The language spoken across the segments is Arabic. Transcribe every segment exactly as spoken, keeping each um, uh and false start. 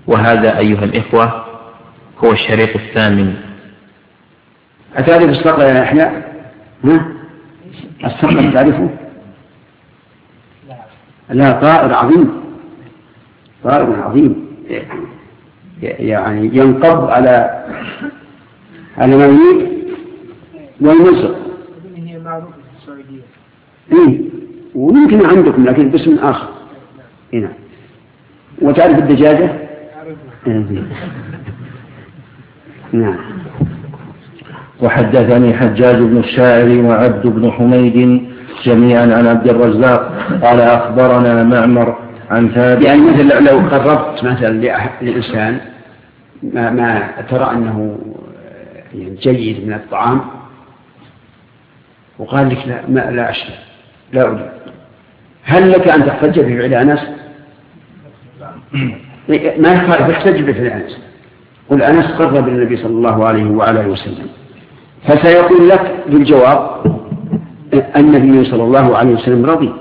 وهذا أيها الإخوة هو الشريط الثامن. أتعرف الصقر يا يحيى؟ الصقر تعرفه؟ لا، طائر عظيم، طائر عظيم يعني ينقض على على موليد والمصر. هي معروفة في السعودية. إيه، ويمكن عندكم لكن باسم آخر. هنا. وتعرف الدجاجة؟ أعرفها. نعم. وحدثني حجاج بن الشاعر وعبد بن حميد جميعا عن عبد الرزاق قال أخبرنا معمر عن ثابت. يعني مثل لو قربت مثلا للإنسان ما, ما ترى أنه يعني جيد من الطعام وقال لك لا, ما لا أشتري لا أريد، هل لك أن تحتج بفعل أنس؟ ما يخالف، احتج بفعل أنس، قل أنس قرب النبي صلى الله عليه وعلى آله وسلم، فسيقول لك بالجواب النبي صلى الله عليه وسلم رضي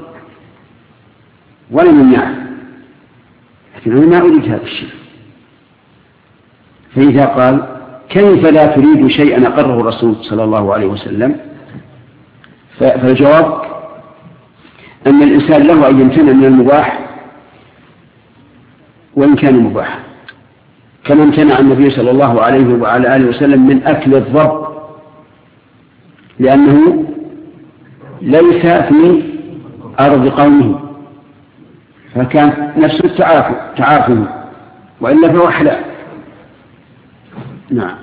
ولم يمنعه، لكن أنا ما أريد هذا الشيء. فإذا قال كيف لا تريد شيئا أقره الرسول صلى الله عليه وسلم، فالجواب أن الإنسان له أن يمتنع من المباح وإن كان مباحا، كما امتنع النبي صلى الله عليه وعلى آله وسلم من أكل الضب لأنه ليس في أرض قومه، فكان نفس التعافي وإلا فهو حلال. نعم.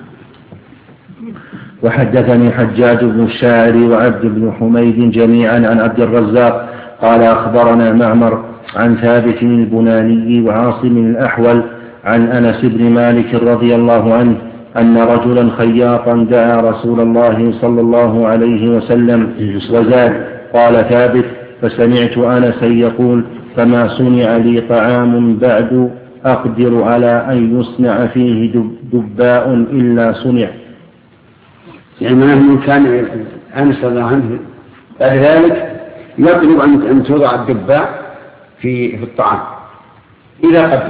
وحدثني حجاج بن الشاعر وعبد بن حميد جميعا عن عبد الرزاق قال أخبرنا معمر عن ثابت البناني وعاصم الأحول عن أنس بن مالك رضي الله عنه أن رجلا خياطا دعا رسول الله صلى الله عليه وسلم وزاد. قال ثابت فسمعت أنسا يقول فما صنع لي طعام بعد أقدر على أن يصنع فيه دباء إلا صنع. يعني من كان أنس رضي الله عنه بعد ذلك يطلب أن توضع الدباء في في الطعام إذا قدر.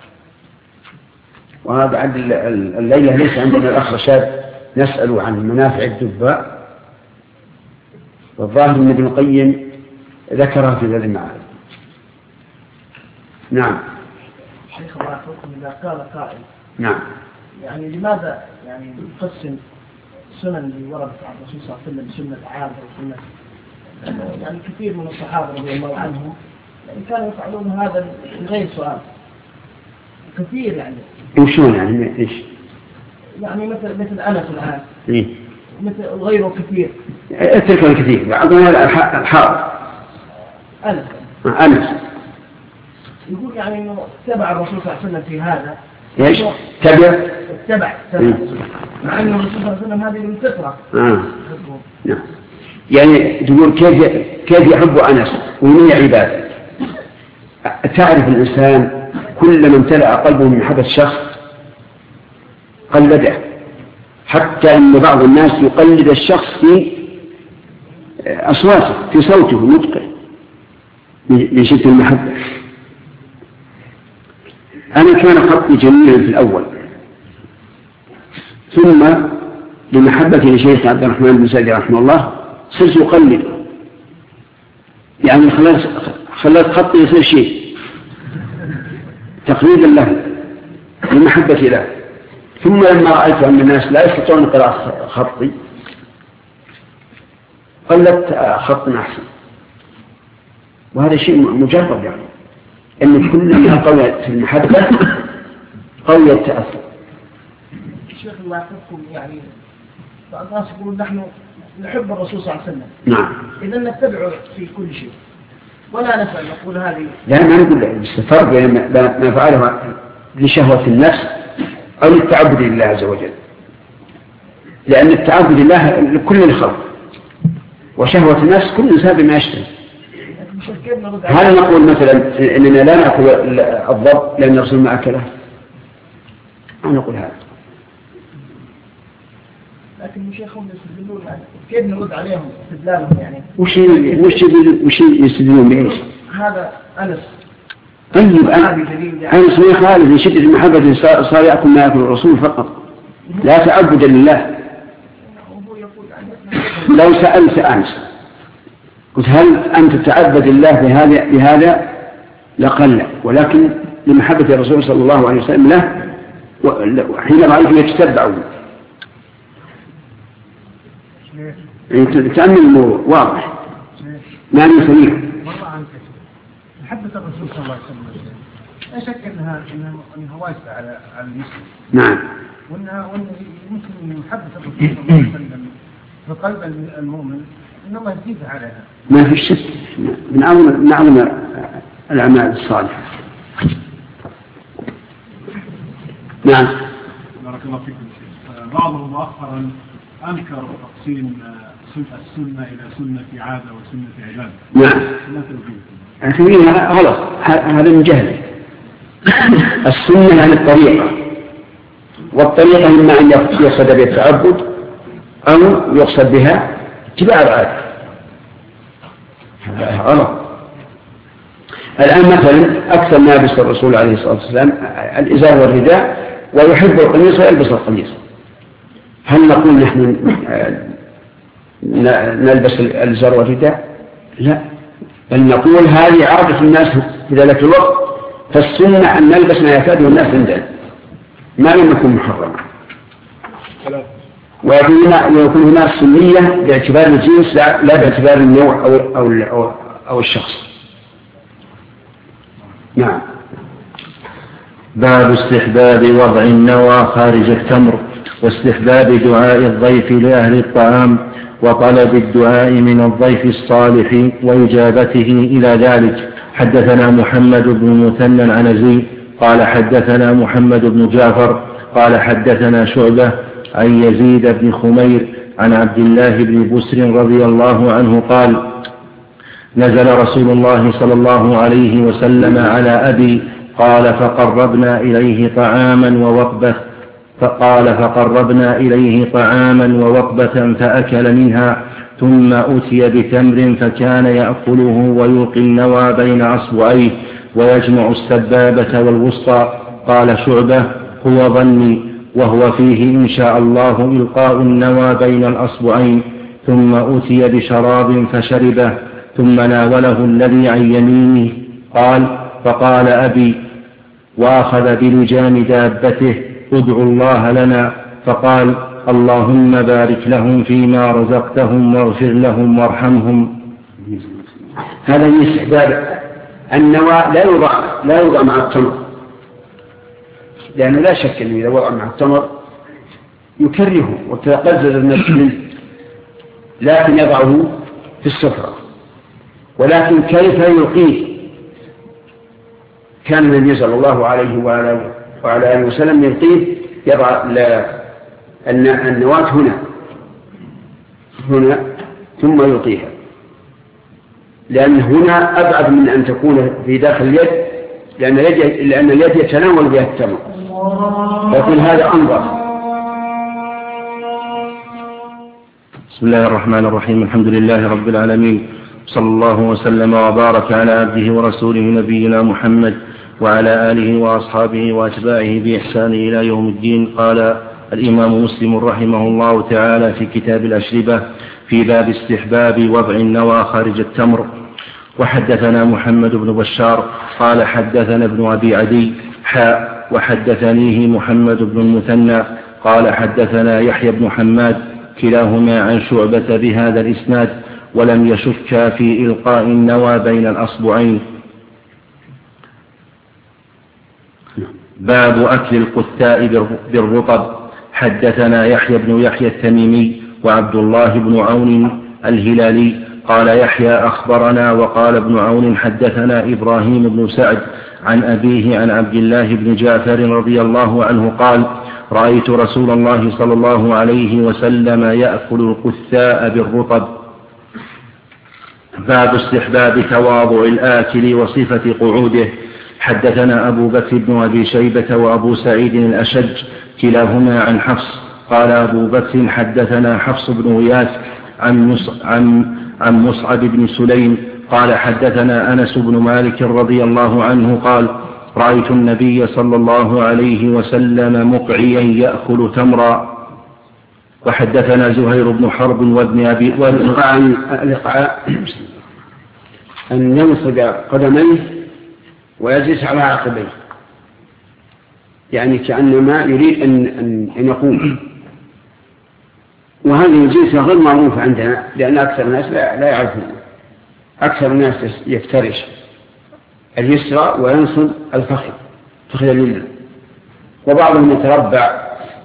وهذا عند الليلة ليس عندنا الأخ رشاد نسأل عن منافع الدباء، والظاهر أن ابن القيم ذكرها في هذا المعارض. نعم. شيخ الله يحفظكم، إذا قال قائل نعم يعني لماذا يعني نقسم السنن اللي وردت عن الرسول صلى الله عليه وسلم سنة عامة وسنة، يعني كثير من الصحابة رضي الله عنهم يعني كانوا يفعلون هذا من غير سؤال كثير. يعني وشون يعني ايش؟ يعني مثل مثل أنس الآن إيه؟ مثل غيره كثير. اترك الكثير بعضنا الحار أنس أنس يقول يعني إنه تبع الرسول صلى الله عليه وسلم في هذا. ايش؟ تبع تبع تبع مع إنه الرسول صلى الله عليه وسلم هذه من الفطرة. آه. نعم. يعني تقول كيف كيف يحب أنس ومن عباده. تعرف الإنسان كل من امتلأ قلبه من محبة شخص قلده، حتى أن بعض الناس يقلد الشخص في أصواته في صوته نطقه من شدة المحبة. أنا كان خطي جميلا في الأول، ثم بمحبتي لشيخ عبد الرحمن بن سعدي رحمه الله صرت أقلد، يعني خلت خطي يصير شيء تقليدا له بمحبتي له. ثم لما رأيت أن الناس لا يستطيعون قراءة خطي قلت خط أحسن، وهذا شيء مجرد، يعني أن كل ما قوي في المحبة قوي التأثر. شيخ الله يحفظكم، يعني بعض الناس يقولون نحن نحب الرسول صلى الله عليه وسلم. نعم. إذا نتبعه في كل شيء ولا نسأل نقول هذه. لا ما نقول الفرق بين ما فعله لشهوة النفس أو للتعبد لله عز وجل، لأن التعبد لله لكل الخلق، وشهوة النفس كل إنسان بما يشتهي. هل نقول مثلا إننا لا نأكل الضب لأن الرسول ما أكله؟ ما نقول هذا. لكن شيخهم يستدلون كيف نرد عليهم استدلالهم، يعني وش وش وش يستدلون بإيش؟ هذا أنس طيب أنا اسمي خالد من شدة المحبة صار يأكل ما يأكل الرسول فقط لا تعبد لله. لو سألت أنس قلت هل أنت تتعبد الله بهذا بهذا لقل، ولكن لمحبة الرسول صلى الله عليه وسلم له حين رأيته يتتبع تأمل الموضوع واضح ما من سليم. محبة الرسول صلى الله عليه وسلم لا شك أنها أنها واسعة على على المسلم. نعم. وأنها وأن يمكن محبة الرسول صلى الله عليه وسلم في قلب المؤمن إن الله يزيد عليها. ما في شك من أعظم من أعظم الأعمال الصالحة. نعم. بارك الله فيكم. بعضهم مؤخرا أنكر تقسيم السنة إلى سنة عادة وسنة عبادة. نعم. أخيرا هذا غلط، هذا من جهل. السنة عن الطريقة، والطريقة إما أن يقصد بها التعبد أو يقصد بها اتباع العادة. هذا غلط. الآن مثلا أكثر ما يلبس الرسول عليه الصلاة والسلام الإزار والرداء ويحب القميص ويلبس القميص. هل نقول نحن نلبس الإزار والرداء؟ لا، بل نقول هذه عادة الناس في ذلك الوقت، فالسنة أن نلبس ما يعتاده الناس عندنا ما لم يكن محرما. ويكون هناك سنية باعتبار الجنس لا باعتبار النوع أو, أو, أو, أو الشخص. نعم. باب استحباب وضع النوى خارج التمر، واستحباب دعاء الضيف لأهل الطعام، وطلب الدعاء من الضيف الصالح وإجابته إلى ذلك. حدثنا محمد بن المثنى العنزي قال حدثنا محمد بن جعفر قال حدثنا شعبة عن يزيد بن خمير عن عبد الله بن بسر رضي الله عنه قال نزل رسول الله صلى الله عليه وسلم على أبي قال فقربنا إليه طعاما ووقبة فقال فقربنا إليه طعاما ووقبة فأكل منها ثم أتي بتمر فكان يأكله ويلقي النوى بين أصبعيه ويجمع السبابة والوسطى. قال شعبة هو ظني، وهو فيه إن شاء الله إلقاء النوى بين الأصبعين. ثم أتي بشراب فشربه ثم ناوله الذي عن يمينه. قال فقال أبي وأخذ بلجام دابته ادعوا الله لنا، فقال اللهم بارك لهم فيما رزقتهم واغفر لهم وارحمهم. هذا من استحباب النوى لا يوضع لا يوضع مع التمر، لأنه لا شك أنه إذا وضع مع التمر يكرهه وتقزز النفس منه، لكن يضعه في السفرة. ولكن كيف يلقيه؟ كان النبي صلى الله عليه وعلى آله وسلم يلقيه يضع النواة هنا هنا ثم يلقيها، لأن هنا أبعد من أن تكون في داخل اليد، لأن اليد, لأن اليد يتناول بها التمر، لكن هذا أنظر. بسم الله الرحمن الرحيم. الحمد لله رب العالمين، صلى الله وسلم وبارك على عبده ورسوله نبينا محمد وعلى آله وأصحابه وأتباعه بإحسان إلى يوم الدين. قال الإمام مسلم رحمه الله تعالى في كتاب الأشربة في باب استحباب وضع النوى خارج التمر. وحدثنا محمد بن بشار قال حدثنا ابن أبي عدي حاء وحدثنيه محمد بن المثنى قال حدثنا يحيى بن حماد كلاهما عن شعبة بهذا الإسناد ولم يشك في إلقاء النوى بين الأصبعين. باب أكل القثاء بالرطب. حدثنا يحيى بن يحيى التميمي وعبد الله بن عون الهلالي قال يحيى أخبرنا وقال ابن عون حدثنا إبراهيم بن سعد عن أبيه عن عبد الله بن جعفر رضي الله عنه قال رأيت رسول الله صلى الله عليه وسلم يأكل القثاء بالرطب. باب استحباب تواضع الآكل وصفة قعوده. حدثنا أبو بكر بن أبي شيبة وأبو سعيد الأشج كلاهما عن حفص قال أبو بكر حدثنا حفص بن غياث عن عن عن مصعب بن سليم قال حدثنا أنس بن مالك رضي الله عنه قال رأيت النبي صلى الله عليه وسلم مقعيا يأكل تمرا. وحدثنا زهير بن حرب وابن أبي الإقعاء أن ينصب قدميه ويجلس على عقبيه، يعني كأنما يريد أن, أن يقوم. وهذه الجلسة غير معروفة عندنا لأن أكثر الناس لا يعرفون. أكثر الناس يفترش اليسرى وينصب الفخذ فخذ اليمنى، وبعضهم يتربع.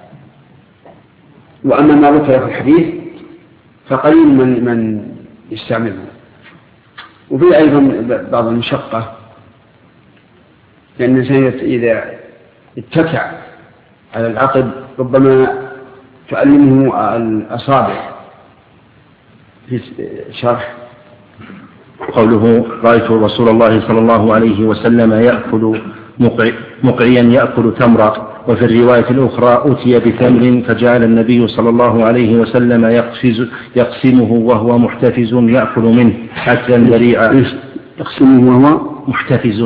وأما ما ذكر في الحديث فقليل من من يستعمله. وفي أيضا بعض المشقة، لأن الإنسان إذا اتكع على العقب ربما تعلمه الأصابع في شرح. قوله رأيت رسول الله صلى الله عليه وسلم يأكل مقعيا يأكل تمرا. وفي الرواية الأخرى أتي بتمر فجعل النبي صلى الله عليه وسلم يقفز يقسمه وهو محتفز يأكل منه أكلا ذريعا. يقسمه وهو محتفز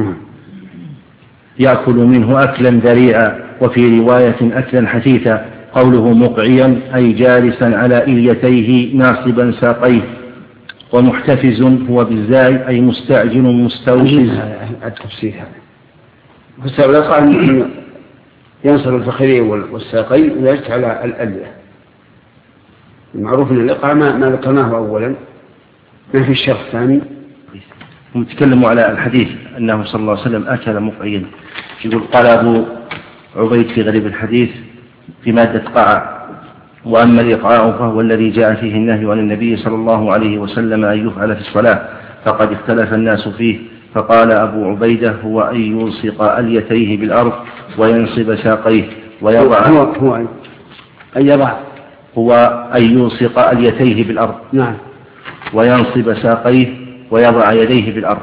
يأكل منه أكلا ذريعا. وفي رواية أكلا حثيثا. قوله مقعيا أي جالسا على إليتيه ناصبا ساقيه. ومحتفز هو بالزاي أي مستعجل مستوجز. التفسير هذا فالسؤال قال ينصب الفخذين والساقين ويجلس على الألية. المعروف أن الإقعاء ما ذكرناه أولا، ما في الشرح الثاني. هم تكلموا على الحديث أنه صلى الله عليه وسلم أكل مقعيا. يقول قال أبو عبيد في غريب الحديث في مادة قاع. وأما الإقعاء فهو الذي جاء فيه النهي عن النبي صلى الله عليه وسلم أن يفعل في الصلاة، فقد اختلف الناس فيه. فقال أبو عبيدة هو أن يلصق أليتيه بالأرض وينصب ساقيه ويضع هو هو أن يضع هو أن يلصق أليتيه بالأرض نعم وينصب ساقيه ويضع يديه بالأرض.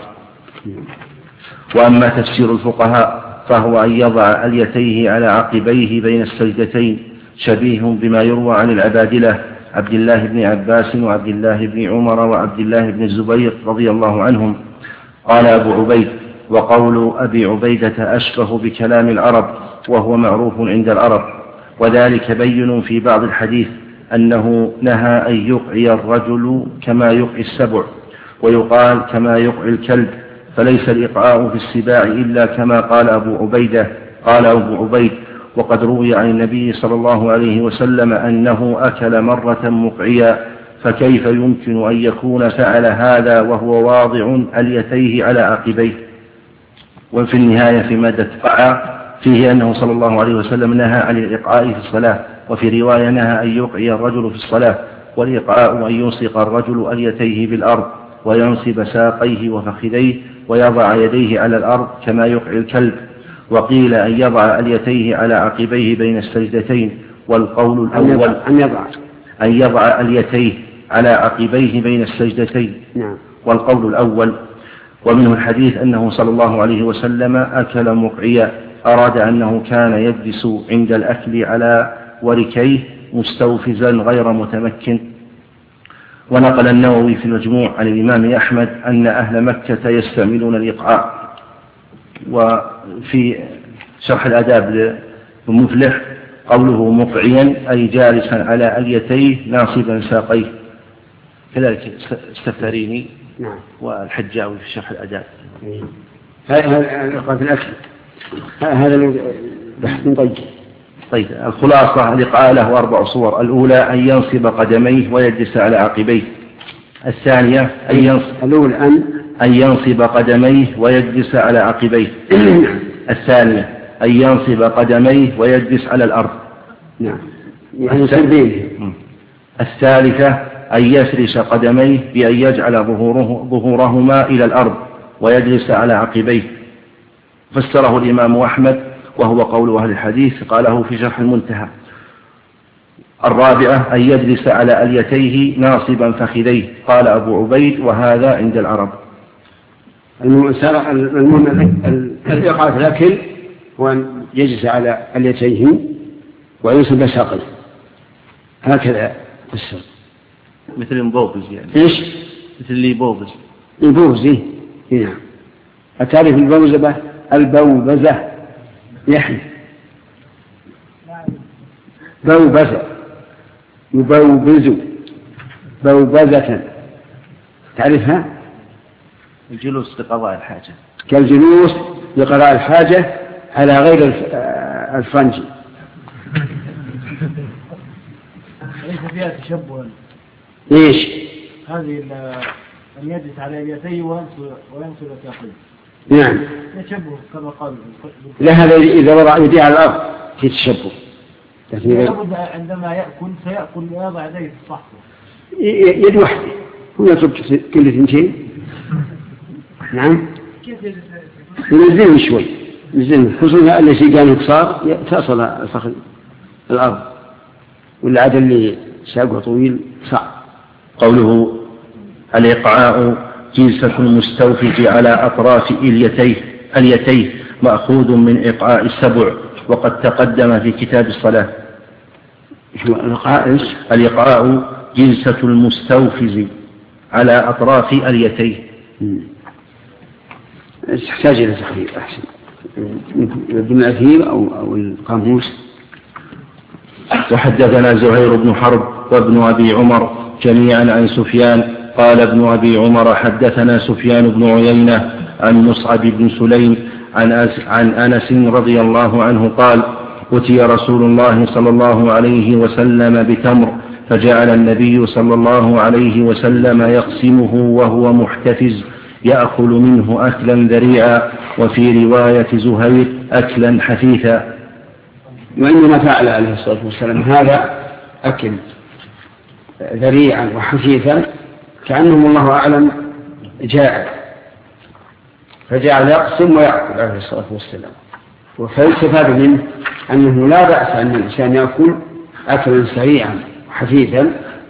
وأما تفسير الفقهاء فهو أن يضع أليتيه على عقبيه بين السجدتين، شبيه بما يروى عن العبادلة عبد الله بن عباس وعبد الله بن عمر وعبد الله بن الزبير رضي الله عنهم. قال أبو عبيد وقول أبي عبيدة أشبه بكلام العرب وهو معروف عند العرب، وذلك بين في بعض الحديث أنه نهى أن يقعي الرجل كما يقعي السبع، ويقال كما يقعي الكلب، فليس الإقعاء في السباع إلا كما قال أبو عبيدة. قال أبو عبيد وقد روي عن النبي صلى الله عليه وسلم أنه أكل مرة مقعيا، فكيف يمكن أن يكون فعل هذا وهو واضع أليتيه على عقبيه. وفي النهاية في مادة قاع فيه أنه صلى الله عليه وسلم نهى عن الإقعاء في الصلاة، وفي رواية نهى أن يقعي الرجل في الصلاة، والإقعاء أن يلصق الرجل أليتيه بالأرض وينصب ساقيه وفخذيه ويضع يديه على الأرض كما يقعي الكلب. وقيل أن يضع أليتيه على عقبيه بين السجدتين. والقول الأول أن يضع أن يضع أليتيه على عقبيه بين السجدتين. نعم. والقول الأول. ومنه الحديث أنه صلى الله عليه وسلم أكل مقعيا، أراد أنه كان يجلس عند الأكل على وركيه مستوفزا غير متمكن. ونقل النووي في المجموع عن الإمام أحمد أن أهل مكة يستعملون الإقعاء. وفي شرح الآداب لمفلح قوله مقعيا أي جالسا على أليتيه ناصبا ساقيه، كذلك السفاريني نعم. والحجاوي في شرح الآداب. هذا الإقعاء في الأكل هذا بحث طيب. طيب الخلاصة الإقعاء له أربع صور. الأولى أن ينصب قدميه ويجلس على عقبيه. الثانية أن ينصب الأولى أن أن ينصب قدميه ويجلس على عقبيه. الثانية أن ينصب قدميه ويجلس على الأرض. نعم. يعني الثالثة أن يفرش قدميه بأن يجعل ظهوره ظهورهما إلى الأرض ويجلس على عقبيه. فسره الإمام أحمد وهو قول أهل الحديث، قاله في شرح المنتهى. الرابعة أن يجلس على أليتيه ناصبا فخذيه، قال أبو عبيد وهذا عند العرب. الإقعاء في الأكل هو أن يجلس على أليتيه وينصب ساقيه، هكذا فسر. مثل المبوبز يعني. إيش؟ مثل اللي يبوبز. البوزة. نعم. أتعرف البوزة؟ البوبزة يحيى بوبزة يبوبز بوبزة، تعرفها؟ الجلوس لقضاء الحاجة، كالجلوس لقضاء الحاجة على غير الفرنجي. ليس فيها تشبه. ايش؟ هذه أن يجلس على اليدين وينصب ساقيه. نعم. تشبه كما قال. لا، هذا إذا وضع يديه على الأرض في تشبه. لابد عندما يأكل سيأكل ويضع يديه في الصحفة. يد واحدة، هو يصب كل اثنتين. نعم. ينزله شوي، ينزله، خصوصا الذي كان قصار تصل الفخذ الأرض، والعادة اللي ساقه طويل صعب. قوله الإقعاء جلسة المستوفج على أطراف اليتيه اليتيه مأخوذ من إقعاء السبع، وقد تقدم في كتاب الصلاة. الإقعاء الإقعاء جلسة المستوفز على أطراف اليتيه. تحتاج إلى تخريج أحسن بالأثير أو أو القاموس. وحدثنا زهير بن حرب وابن أبي عمر جميعا عن سفيان قال ابن أبي عمر حدثنا سفيان بن عيينة عن مصعب بن سليم عن, عن أنس رضي الله عنه قال أتي رسول الله صلى الله عليه وسلم بتمر فجعل النبي صلى الله عليه وسلم يقسمه وهو محتفز يأكل منه أكلا ذريعا، وفي رواية زهير أكلا حثيثا. وإنما فعل عليه الصلاة والسلام هذا أكل ذريعا وحثيثا كأنه الله أعلم جائع، فجعل يقسم ويأكل عليه الصلاة والسلام. وفيستفاد منه أنه لا بأس أن الإنسان يأكل أكلا سريعا وحثيثا،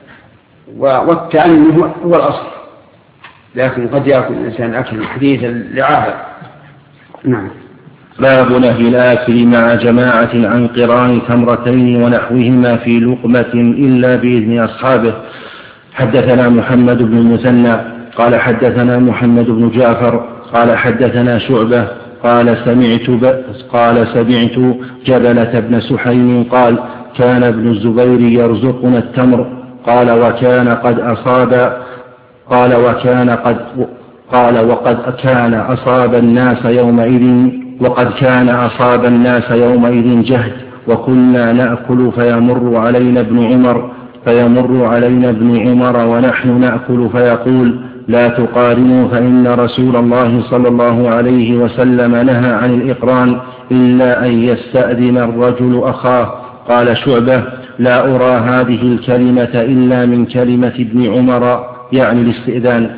والتأني هو الأصل، لكن قد يأكل الإنسان أكلا حثيثا لعاهة. نعم. باب نهي الآكل مع جماعة عن قران تمرتين ونحوهما في لقمة إلا بإذن أصحابه. حدثنا محمد بن المثنى قال حدثنا محمد بن جعفر قال حدثنا شعبة قال سمعت قال سمعت جبلة بن سحيم قال كان ابن الزبير يرزقنا التمر قال وكان قد أصاب قال وكان قد قال وقد كان أصاب الناس يومئذ وقد كان أصاب الناس يومئذ جهد، وكنا نأكل فيمر علينا ابن عمر فيمر علينا ابن عمر ونحن نأكل فيقول لا تقارنوا فإن رسول الله صلى الله عليه وسلم نهى عن الإقران إلا أن يستأذن الرجل أخاه. قال شعبة لا أرى هذه الكلمة إلا من كلمة ابن عمر يعني الاستئذان.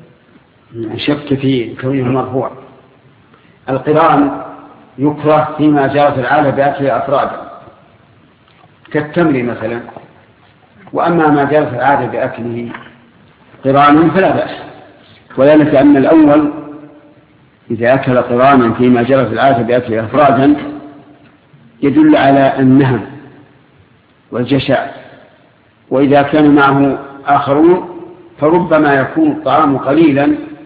شك في كونه مرفوع. القران يكره فيما جرت العادة بأكل أفراده كالتمر مثلا، وأما ما جرت العادة بأكله قران فلا بأس، وذلك أن الأول إذا أكل قرانا فيما جرت العادة بأكل أفرادا يدل على النهم والجشع، وإذا كان معه آخرون فربما يكون الطعام قليلا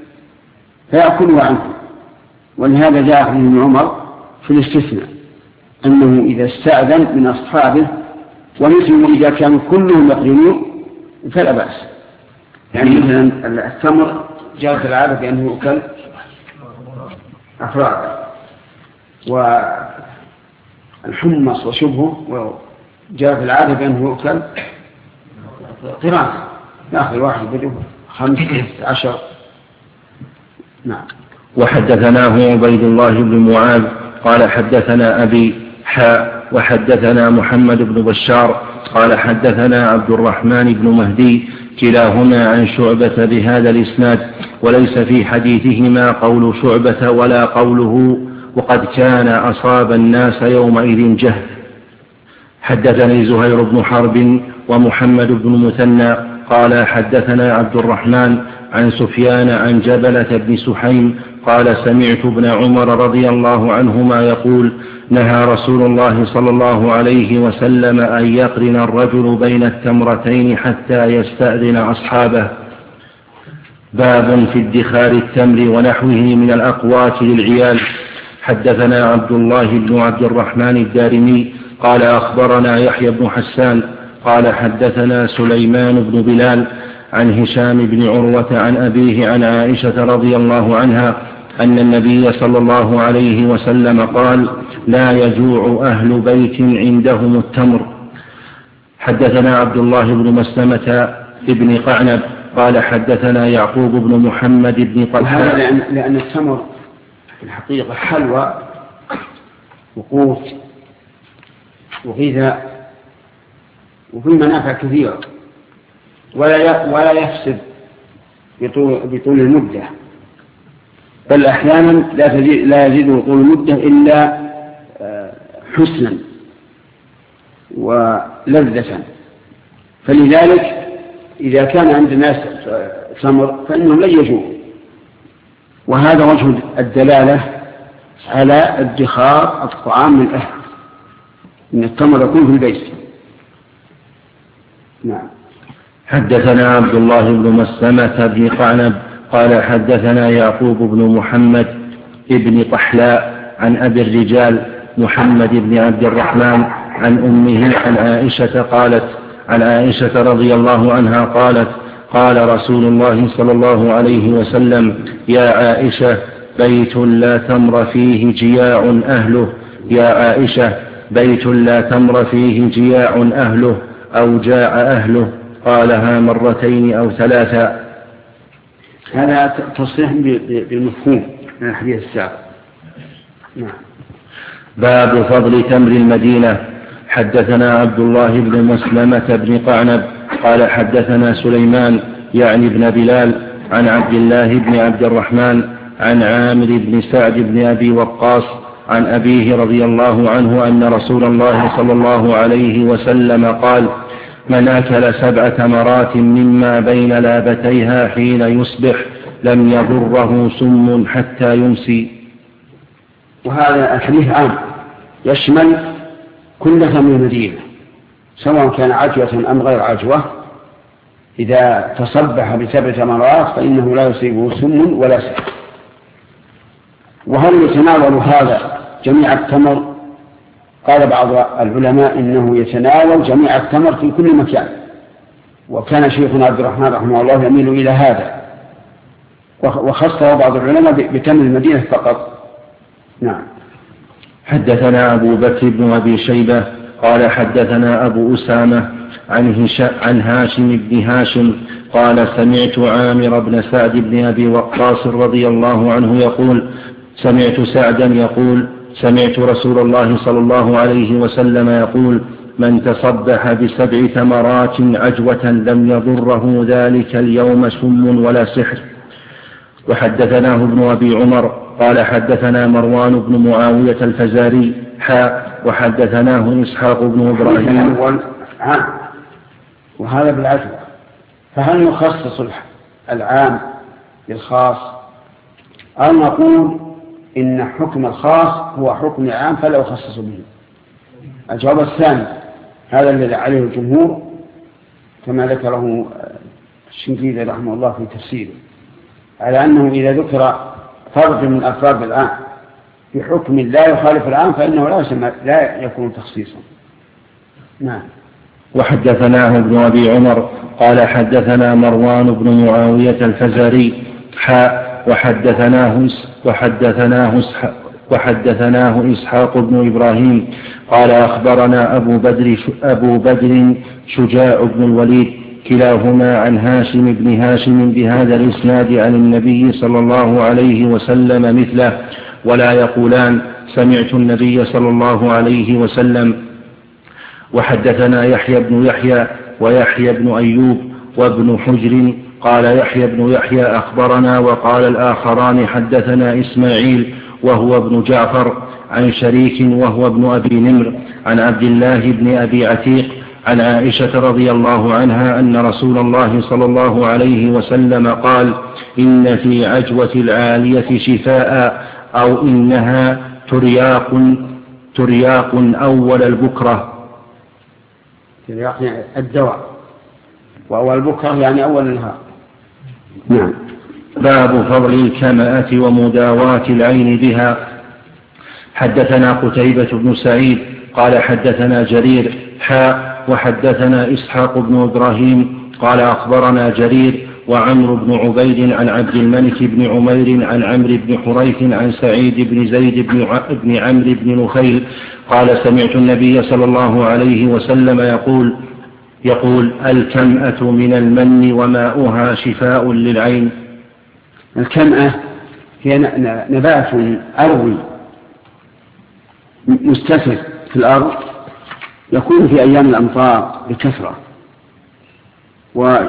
فيأكله عنه. ولهذا جاء ابن عمر في الاستثناء أنه إذا استأذن من أصحابه ومثل إذا كانوا كلهم يقرنون فلا بأس. يعني مثلا التمر جاءت العادة بأنه يؤكل أفرادا، والحمص وشبهه جاءت العادة بأنه يؤكل قران، يأخذ الواحد بدو خمسة عشر. نعم. وحدثناه عبيد الله بن معاذ قال حدثنا أبي حاء وحدثنا محمد بن بشار قال حدثنا عبد الرحمن بن مهدي كلاهما عن شعبة بهذا الإسناد، وليس في حديثهما قول شعبة ولا قوله وقد كان أصاب الناس يومئذ جهد. حدثني زهير بن حرب ومحمد بن مثنى قال حدثنا عبد الرحمن عن سفيان عن جبلة بن سحيم قال سمعت ابن عمر رضي الله عنهما يقول نهى رسول الله صلى الله عليه وسلم أن يقرن الرجل بين التمرتين حتى يستأذن أصحابه. باب في ادخار التمر ونحوه من الأقوات للعيال. حدثنا عبد الله بن عبد الرحمن الدارمي قال أخبرنا يحيى بن حسان قال حدثنا سليمان بن بلال عن هشام بن عروة عن أبيه عن عائشة رضي الله عنها أن النبي صلى الله عليه وسلم قال: لا يجوع أهل بيت عندهم التمر. حدثنا عبد الله بن مسلمة ابن قعنب قال حدثنا يعقوب بن محمد بن طلحة. لأن, لأن التمر في الحقيقة حلوى وقوت وغذاء وفي منافع كثيرة، ولا ولا يفسد بطول, بطول المدة، بل أحيانا لا, لا يزيد طول المدة إلا حسنا ولذة. فلذلك إذا كان عند الناس تمر فإنهم لن يجوعوا، وهذا وجه الدلالة على ادخار الطعام من أهل، إن التمر يكون في البيت. نعم. حدثنا عبد الله بن مسلمة بن قعنب قال حدثنا يعقوب بن محمد بن طحلاء عن أبي الرجال محمد بن عبد الرحمن عن أمه عن عائشة قالت عن عائشة رضي الله عنها قالت: قال رسول الله صلى الله عليه وسلم: يا عائشة بيت لا تمر فيه جياع أهله، يا عائشة بيت لا تمر فيه جياع أهله أو جاع أهله. قالها مرتين أو ثلاثا. هذا تصريح بالمفهوم من الحديث السابق. نعم. باب فضل تمر المدينة. حدثنا عبد الله بن مسلمة بن قعنب قال حدثنا سليمان يعني بن بلال عن عبد الله بن عبد الرحمن عن عامر بن سعد بن أبي وقاص عن أبيه رضي الله عنه أن رسول الله صلى الله عليه وسلم قال: من أكل سبع تمرات مما بين لابتيها حين يصبح لم يضره سم حتى يمسي. وهذا الحديث عام يشمل كل تمر المدينة سواء كان عجوة أم غير عجوة، إذا تصبح بسبع تمرات فإنه لا يصيبه سم ولا سحر. وهل يتناول هذا جميع التمر؟ قال بعض العلماء إنه يتناول جميع التمر في كل مكان، وكان شيخنا عبد الرحمن رحمه الله يميل إلى هذا، وخصه بعض العلماء بتمر المدينة فقط. نعم. حدثنا أبو بكر بن أبي شيبة قال حدثنا أبو أسامة عن, عن هاشم بن هاشم قال سمعت عامر بن سعد بن أبي وقاص رضي الله عنه يقول: سمعت سعدا يقول: سمعت رسول الله صلى الله عليه وسلم يقول: من تصبح بسبع تمرات عجوة لم يضره ذلك اليوم سم ولا سحر. وحدثناه ابن أبي عمر قال حدثنا مروان بن معاوية الفزاري حاء وحدثناه إسحاق بن إبراهيم. وهذا بالعجوة، فهل نخصص العام بالخاص أو نقول إن حكم الخاص هو حكم العام فلا يخصص به؟ الجواب الثاني هذا الذي عليه الجمهور كما ذكره الشنقيطي رحمه الله في تفسيره، على أنه إذا ذكر فرد من أفراد العام بحكم لا يخالف العام فإنه لا يسمى لا يكون تخصيصا. نعم. وحدثناه ابن أبي عمر قال حدثنا مروان بن معاوية الفزاري حاء وحدثناه وحدثناه وحدثناه إسحاق بن إبراهيم قال أخبرنا أبو بدر أبو بدر شجاع بن الوليد كلاهما عن هاشم بن هاشم بهذا الإسناد عن النبي صلى الله عليه وسلم مثله، ولا يقولان سمعت النبي صلى الله عليه وسلم. وحدثنا يحيى بن يحيى ويحيى بن أيوب وابن حجر قال يحيى بن يحيى أخبرنا، وقال الآخران حدثنا إسماعيل وهو ابن جعفر عن شريك وهو ابن أبي نمر عن عبد الله بن أبي عتيق عن عائشة رضي الله عنها أن رسول الله صلى الله عليه وسلم قال: إن في عجوة العالية شفاء أو إنها ترياق ترياق أول البكرة. يعني الدواء، وأول البكرة يعني أول النهار. نعم. باب فضل الكمأة ومداواة العين بها. حدثنا قتيبة بن سعيد قال حدثنا جرير حاء وحدثنا إسحاق بن إبراهيم قال أخبرنا جرير وعمرو بن عبيد عن عبد الملك بن عمير عن عمرو بن حريث عن سعيد بن زيد بن عمرو بن نخيل قال سمعت النبي صلى الله عليه وسلم يقول يقول الكمأة من المن وماؤها شفاء للعين. الكمأة هي نبات أرضي مستتر في الأرض يكون في أيام الأمطار بكثرة وله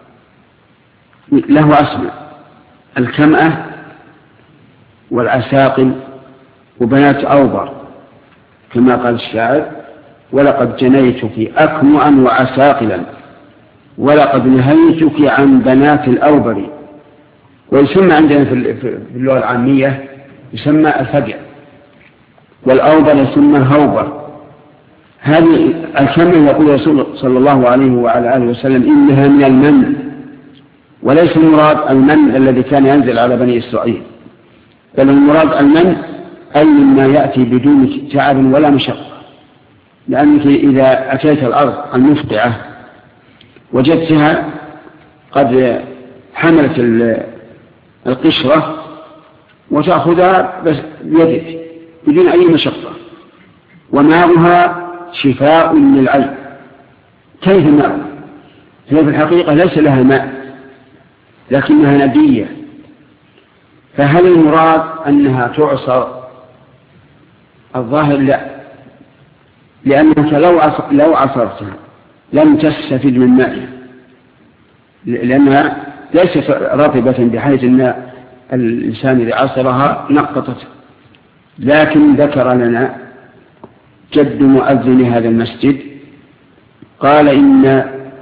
أسماء الكمأة والعساقل وبنات أوبر كما قال الشاعر ولقد جنيتك أكمعا وعساقلا ولقد نهيتك عن بنات الأوبر. ويسمى عندنا في اللغة العامية يسمى الفجع والأوبر يسمى الهوبر. هذه الكمأة يقول رسول صلى الله عليه وعلى آله وسلم إنها من المن وليس المراد المن الذي كان ينزل على بني إسرائيل بل المراد المن أي مما يأتي بدون تعب ولا مشقة لأنك إذا أتيت الأرض المفقعة وجدتها قد حملت القشرة وتأخذها بس بيدك بدون أي مشقة وماؤها شفاء للعين. كيف ماء؟ هي في الحقيقة ليس لها ماء لكنها ندية. فهل المراد أنها تعصر؟ الظاهر لا لأنك لو عصرتها لم تستفد من مائها لأنها ليست رطبة بحيث أن الإنسان إذا عصرها نقطت. لكن ذكر لنا جد مؤذن هذا المسجد قال إن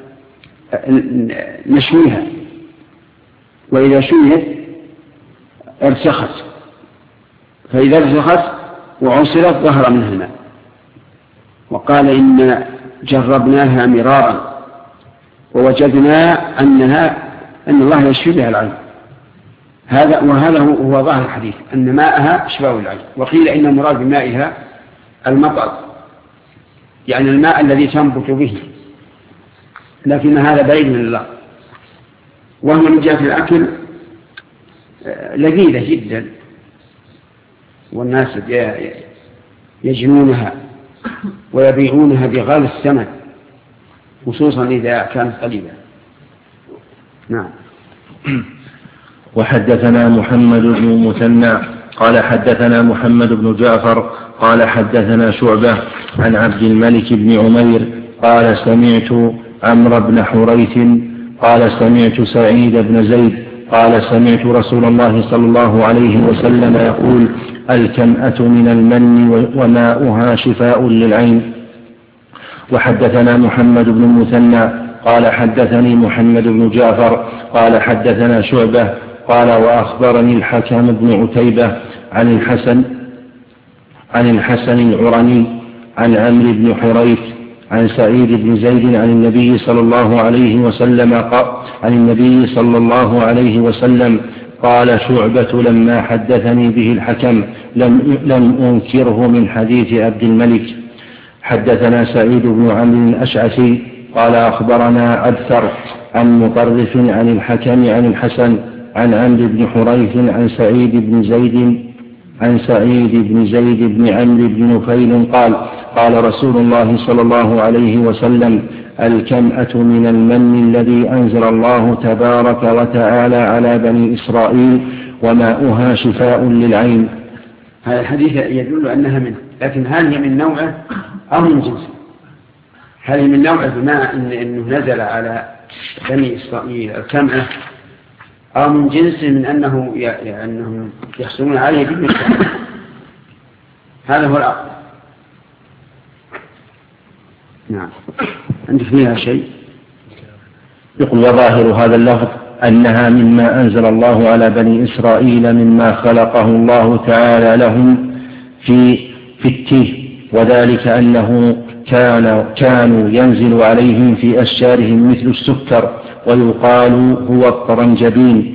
نشويها وإذا شويت ارتخت فإذا ارتخت وعصرت ظهر منها الماء. وقال إن جربناها مرارا ووجدنا أنها أن الله يشفي بها العين. هذا وهذا هو ظاهر الحديث أن ماءها شفاء العين. وقيل إن المراد بمائها المطر يعني الماء الذي تنبت به لكن هذا بعيد من الله. وهو من جهة الأكل لذيذة جدا والناس يجنونها ويبيعونها بغالي الثمن خصوصا إذا كانت قليلة. نعم. وحدثنا محمد بن مثنى قال حدثنا محمد بن جعفر قال حدثنا شعبة عن عبد الملك بن عمير قال سمعت عمرو بن حريث قال سمعت سعيد بن زيد قال سمعت رسول الله صلى الله عليه وسلم يقول الكمأة من المن وماؤها شفاء للعين. وحدثنا محمد بن المثنى قال حدثني محمد بن جعفر قال حدثنا شعبة قال وأخبرني الحكم بن عتيبة عن الحسن عن الحسن العرني عن عمرو بن حريث عن سعيد بن زيد عن النبي صلى الله عليه وسلم قال عن النبي صلى الله عليه وسلم قال شعبة لما حدثني به الحكم لم لم أنكره من حديث عبد الملك. حدثنا سعيد بن عمرو الأشعثي قال أخبرنا عبثر عن مطرف عن الحكم عن الحسن عن عمرو بن حريث عن سعيد بن زيد عن سعيد بن زيد بن عمرو بن نفيل قال قال رسول الله صلى الله عليه وسلم الكمأة من المن الذي أنزل الله تبارك وتعالى على بني إسرائيل وماؤها شفاء للعين. هذا الحديث يدل أنها منه لكن هل هي من نوعه أو من جنسه؟ هل هي من نوعه بما أنه نزل على بني إسرائيل الكمأة أو من جنسه من أنه أنهم يحصلون عليه بالمثال؟ هذا هو الأقل. نعم. عندك فيها شيء؟ يقول وظاهر هذا اللفظ أنها مما أنزل الله على بني إسرائيل مما خلقه الله تعالى لهم في في التيه وذلك أنه كان كانوا ينزل عليهم في أشجارهم مثل السكر ويقال هو الطرنجبين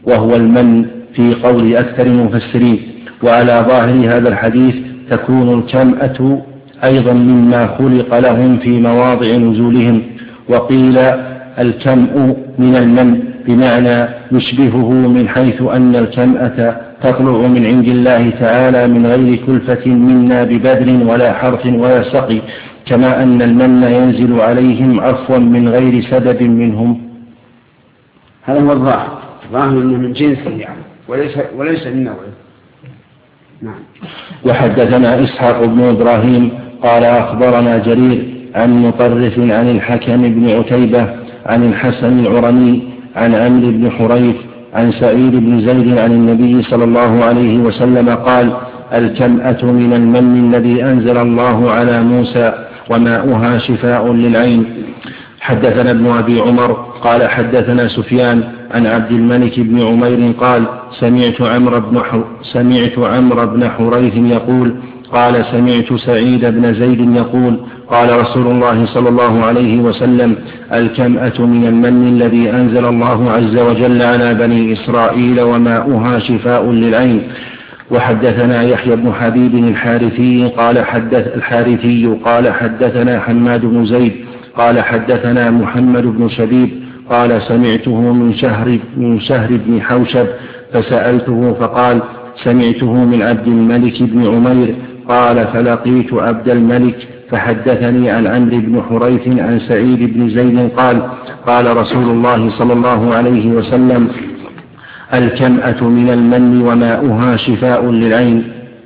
وهو المن في قول أكثر المفسرين. وعلى ظاهر هذا الحديث تكون الكمأة أيضا مما خلق لهم في مواضع نزولهم. وقيل الكمأ من المن بمعنى يشبهه من حيث أن الكمأة تطلع من عند الله تعالى من غير كلفة منا ببذل ولا حرث ولا سقي، كما أن المن ينزل عليهم عفوا من غير سبب منهم. هذا هو الظاهر، الظاهر أنه من جنسه يعني وليس, وليس من نوعه. نعم. وحدثنا إسحاق بن إبراهيم قال أخبرنا جرير عن مطرف عن الحكم بن عتيبة عن الحسن العرني عن عمرو بن حريث عن سعيد بن زيد عن النبي صلى الله عليه وسلم قال: الكمأة من المن الذي أنزل الله على موسى وماؤها شفاء للعين. حدثنا ابن أبي عمر قال حدثنا سفيان عن عبد الملك بن عمير قال: سمعت عمرو بن سمعت عمرو بن حريث يقول قال: سمعت سعيد بن زيد يقول قال رسول الله صلى الله عليه وسلم: الكمأة من المن الذي أنزل الله عز وجل على بني إسرائيل وماؤها شفاء للعين. وحدثنا يحيى بن حبيب الحارثي قال حدث الحارثي قال حدثنا حماد بن زيد قال حدثنا محمد بن شبيب قال: سمعته من شهر من شهر بن حوشب فسألته فقال: سمعته من عبد الملك بن عمير قال: فلقيت عبد الملك فحدثني عن عمرو بن حريث عن سعيد بن زيد قال: قال رسول الله صلى الله عليه وسلم: الكمأة من المن وماؤها شفاء للعين.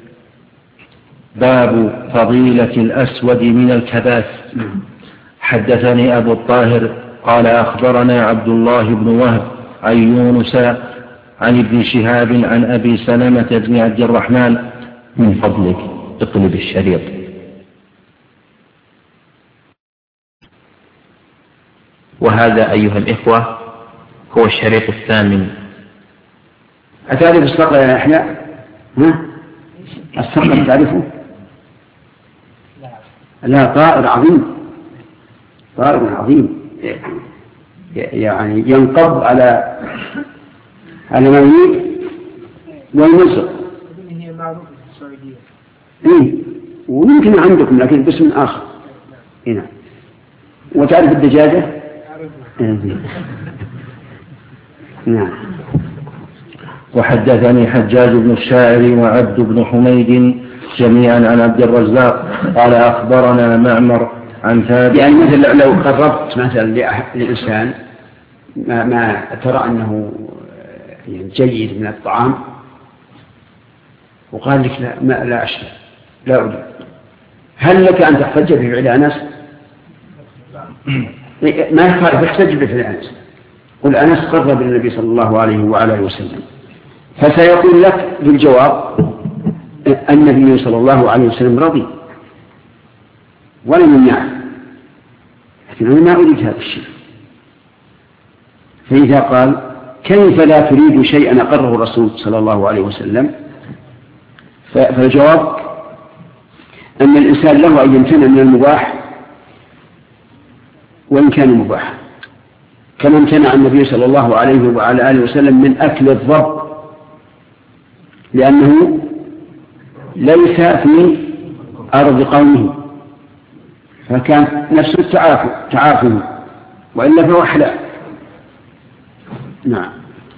باب فضيلة الأسود من الكباث. حدثني أبو الطاهر قال أخبرنا عبد الله بن وهب عن يونس عن ابن شهاب عن أبي سلمة بن عبد الرحمن. من فضلك اقلب الشريط. وهذا أيها الإخوة هو الشريط الثامن. أتعرف الصقر يا يحيى؟ الصقر تعرفه؟ لا، طائر عظيم، طائر عظيم يعني ينقض على على مميت وينزل. هي معروفة في السعودية. إيه، ويمكن عندكم لكن باسم آخر. هنا. وتعرف الدجاجة؟ أعرفها. نعم. وحدثني حجاج بن الشاعر وعبد بن حميد جميعا عن عبد الرزاق قال أخبرنا معمر عن ثابت. يعني مثل لو قربت مثلا للإنسان ما, ما ترى أنه جيد من الطعام وقال لك لا, ما لا أشتهي لا أريد، هل لك أن تحتج بفعل أنس؟ ما يخالف يحتج بفعل أنس. قل أنس قرب النبي صلى الله عليه وعلى وسلم، فسيقول لك بالجواب النبي صلى الله عليه وسلم رضي ولم يمنعه، لكن أنا ما أريد هذا الشيء. فإذا قال كيف لا تريد شيئا أقره الرسول صلى الله عليه وسلم، فالجواب أن الإنسان له أن يمتنع من المباح وإن كان مباحا، كما امتنع النبي صلى الله عليه وعلى آله وسلم من أكل الضب لأنه ليس في أرض قومه، فكان نفس التعافي تعافي وإلا فهو حلال. نعم.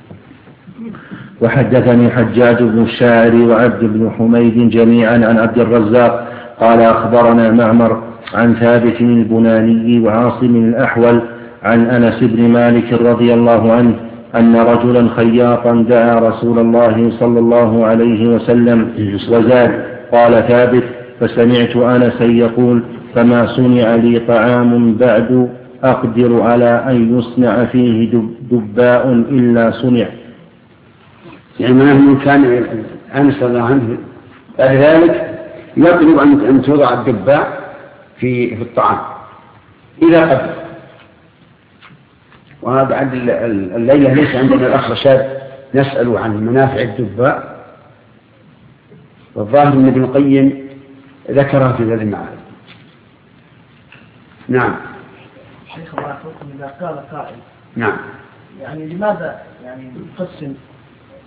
وحدثني حجاج بن الشاعر وعبد بن حميد جميعا عن عبد الرزاق قال أخبرنا معمر عن ثابت البناني وعاصم الأحول عن أنس بن مالك رضي الله عنه أن رجلا خياطا دعا رسول الله صلى الله عليه وسلم وزاد. قال ثابت: فسمعت أنسا يقول: فما صنع لي طعام بعد أقدر على أن يصنع فيه دباء إلا صنع. يعني من كان أنس رضي الله عنه بعد ذلك يطلب أن توضع الدباء في في الطعام إذا قدر. وهذا عند الليلة ليس عندنا الأخ رشاد نسأل عن منافع الدباء، والظاهر أن ابن القيم ذكرها في هذا المعاد. نعم. شيخ الله يحفظكم، إذا قال قائل نعم يعني لماذا يعني نقسم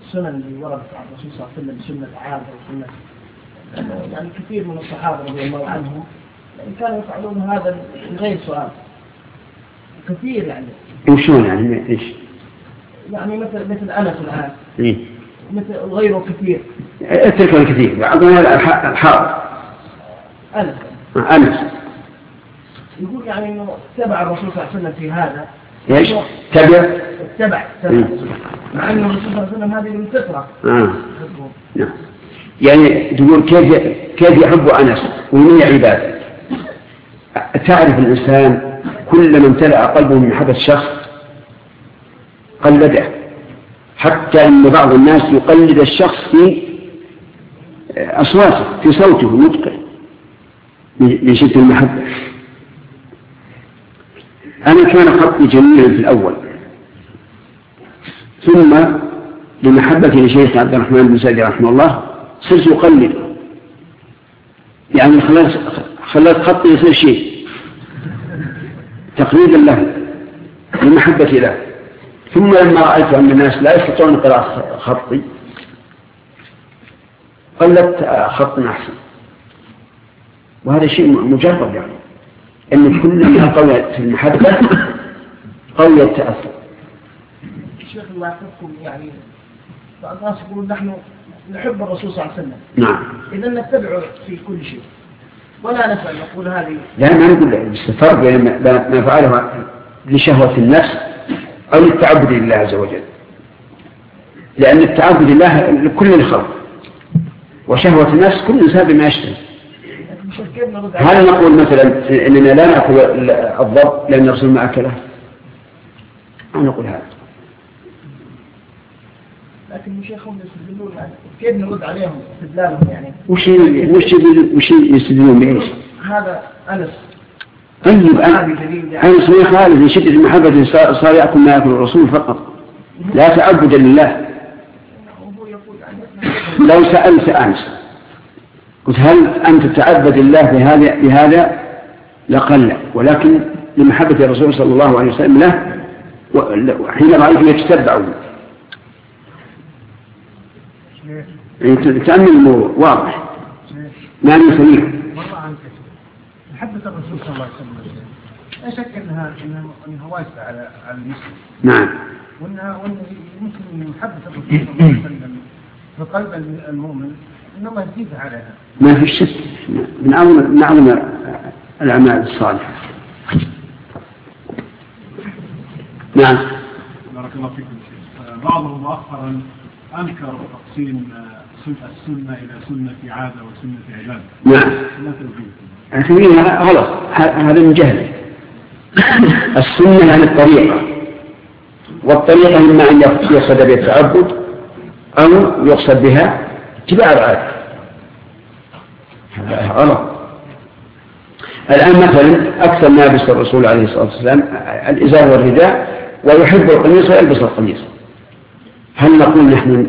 السنن اللي وردت عن الرسول صلى الله عليه وسلم سنة عادة وسنة يعني كثير من الصحابة رضي الله عنهم يعني كانوا يفعلون هذا من غير سؤال كثير يعني. وشون يعني إيش؟ يعني مثل مثل أنس الآن. إيه؟ مثل غيره كثير. اترك الكثير. بعضنا الحار. أنس. أنس. يقول يعني إنه تبع الرسول صلى الله عليه وسلم في هذا. إيش؟ تبع. تبع. تبع. مع إنه الرسول صلى الله عليه وسلم هذه من فطرة. آه. نعم. يعني تقول كيف كيف يحب أنس ومن عباده. تعرف الإنسان كل من امتلأ قلبه من محبة الشخص قلده، حتى أن بعض الناس يقلد الشخص في أصواته في صوته نطقه من شدة المحبة. أنا كان خطي جميلا في الأول، ثم لمحبتي لشيخ عبد الرحمن بن سعدي رحمه الله صرت أقلد، يعني خلت خطي يصير شيء تقليدا له لمحبتي له. ثم لما رأيت أن الناس لا يستطيعون قراءة خطي قلت خط أحسن، وهذا شيء مجرد يعني أن كل ما قوي في المحبة قوي التأثر. شيخ الله يحفظكم، يعني بعض الناس يقولون نحن نحب الرسول صلى الله عليه وسلم. نعم. إذا نتبعه في كل شيء ولا نفعل نقول هذه. لا ما نقول الفرق بين ما فعله لشهوة النفس أو للتعبد لله عز وجل، لأن التعبد لله لكل الخلق، وشهوة النفس كل إنسان بما يشتهي. هل نقول مثلا إننا لا نأكل الضب لأن الرسول ما أكله؟ ما نقول هذا. لكن شيخهم يستدلون كيف نرد عليهم استدلالهم يعني؟ وش وش يستدلون بإيش؟ هذا أنس. طيب أنس ما خالد من شدة المحبة صار يأكل ما يأكل الرسول فقط، لا تعبد لله. لو سألت أنس قلت هل أنت تتعبد الله بهذا بهذا لقل، ولكن لمحبة الرسول صلى الله عليه وسلم له حين رأيته يتتبع. تأمل الموضوع واضح ما من سليم. محبة الرسول صلى الله عليه وسلم لا شك أنها أنها واسعة على على المسلم. نعم. وأنها وأن يمكن محبة الرسول صلى الله عليه وسلم في قلب المؤمن إنما يزيد عليها. ما في شك، من أعظم من أعظم الأعمال الصالحة. نعم. بارك الله فيكم. بعضهم مؤخرا أنكر تقسيم السنة إلى سنة عادة وسنة عبادة. نعم. أخيرا هذا غلط، هذا من جهل. السنة عن الطريقة، والطريقة إما أن يقصد بها التعبد أو يقصد بها اتباع العادة. هذا غلط. الآن مثلا أكثر ما يلبس الرسول عليه الصلاة والسلام الإزار والرداء، ويحب القميص ويلبس القميص. هل نقول نحن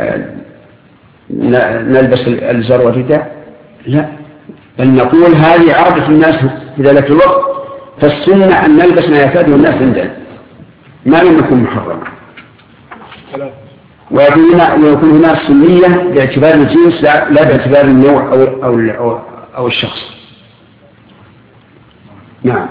نلبس الإزار والرداء؟ لا، بل نقول هذه عادة الناس في ذلك الوقت، فالسنة أن نلبس ما يفاده الناس عندنا ما لم يكن محرما، ويكون هناك سنية باعتبار الجنس لا باعتبار النوع أو, أو, أو, أو الشخص. نعم.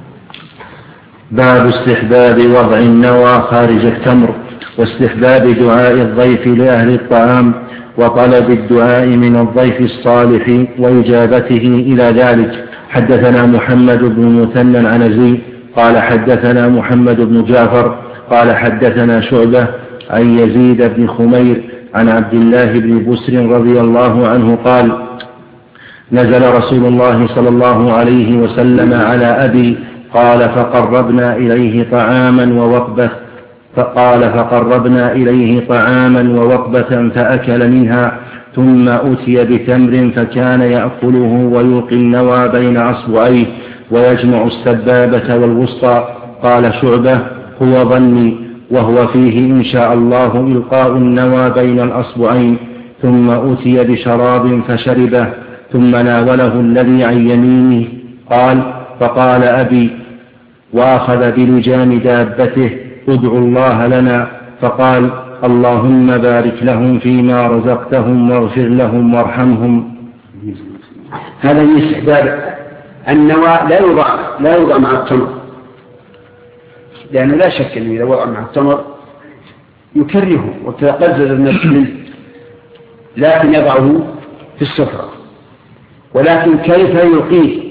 باب استحباب وضع النوى خارج التمر، واستحباب دعاء الضيف لأهل الطعام، وطلب الدعاء من الضيف الصالح وإجابته إلى ذلك. حدثنا محمد بن مثنى العنزي قال حدثنا محمد بن جعفر قال حدثنا شعبة عن يزيد بن خمير عن عبد الله بن بسر رضي الله عنه قال نزل رسول الله صلى الله عليه وسلم على أبي قال فقربنا إليه طعاما ووقبة فقال فقربنا إليه طعاما ووقبة فأكل منها، ثم أتي بتمر فكان يأكله ويلقي النوى بين أصبعيه ويجمع السبابة والوسطى. قال شعبة هو ظني، وهو فيه إن شاء الله إلقاء النوى بين الأصبعين. ثم أتي بشراب فشربه، ثم ناوله الذي عن يمينه. قال فقال أبي وأخذ بلجام دابته ادعوا الله لنا، فقال اللهم بارك لهم فيما رزقتهم واغفر لهم وارحمهم. هذا من استحباب النوى لا يوضع لا يوضع مع التمر، لأنه لا شك أنه إذا وضع مع التمر يكرهه وتقزز النفس منه، لكن يضعه في السفرة. ولكن كيف يلقيه؟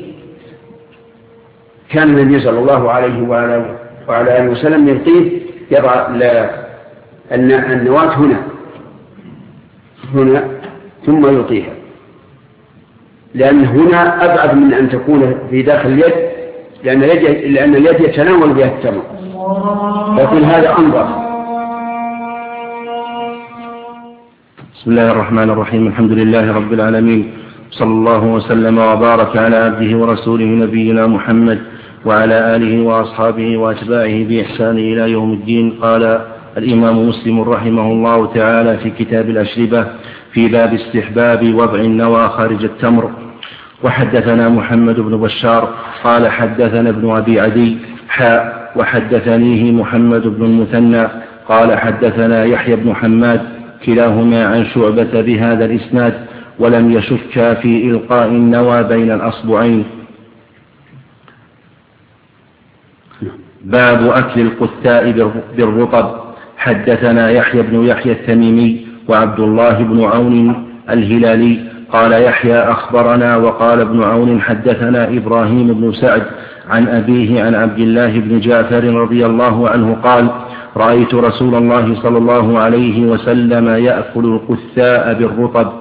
كان النبي صلى الله عليه وعلى آله وسلم يلقيه، يضع النواة هنا هنا ثم يلقيها، لأن هنا أبعد من أن تكون في داخل اليد، لأن اليد, لأن اليد يتناول بها التمر، لكن هذا أنظر. بسم الله الرحمن الرحيم. الحمد لله رب العالمين، صلى الله وسلم وبارك على عبده ورسوله نبينا محمد وعلى آله وأصحابه وأتباعه بإحسان إلى يوم الدين. قال الإمام مسلم رحمه الله تعالى في كتاب الأشربة في باب استحباب وضع النوى خارج التمر. وحدثنا محمد بن بشار قال حدثنا ابن أبي عدي حاء وحدثنيه محمد بن المثنى قال حدثنا يحيى بن حماد كلاهما عن شعبة بهذا الإسناد ولم يشك في إلقاء النوى بين الأصبعين. باب أكل القثاء بالرطب. حدثنا يحيى بن يحيى التميمي وعبد الله بن عون الهلالي قال يحيى أخبرنا وقال ابن عون حدثنا إبراهيم بن سعد عن أبيه عن عبد الله بن جعفر رضي الله عنه قال رأيت رسول الله صلى الله عليه وسلم يأكل القثاء بالرطب.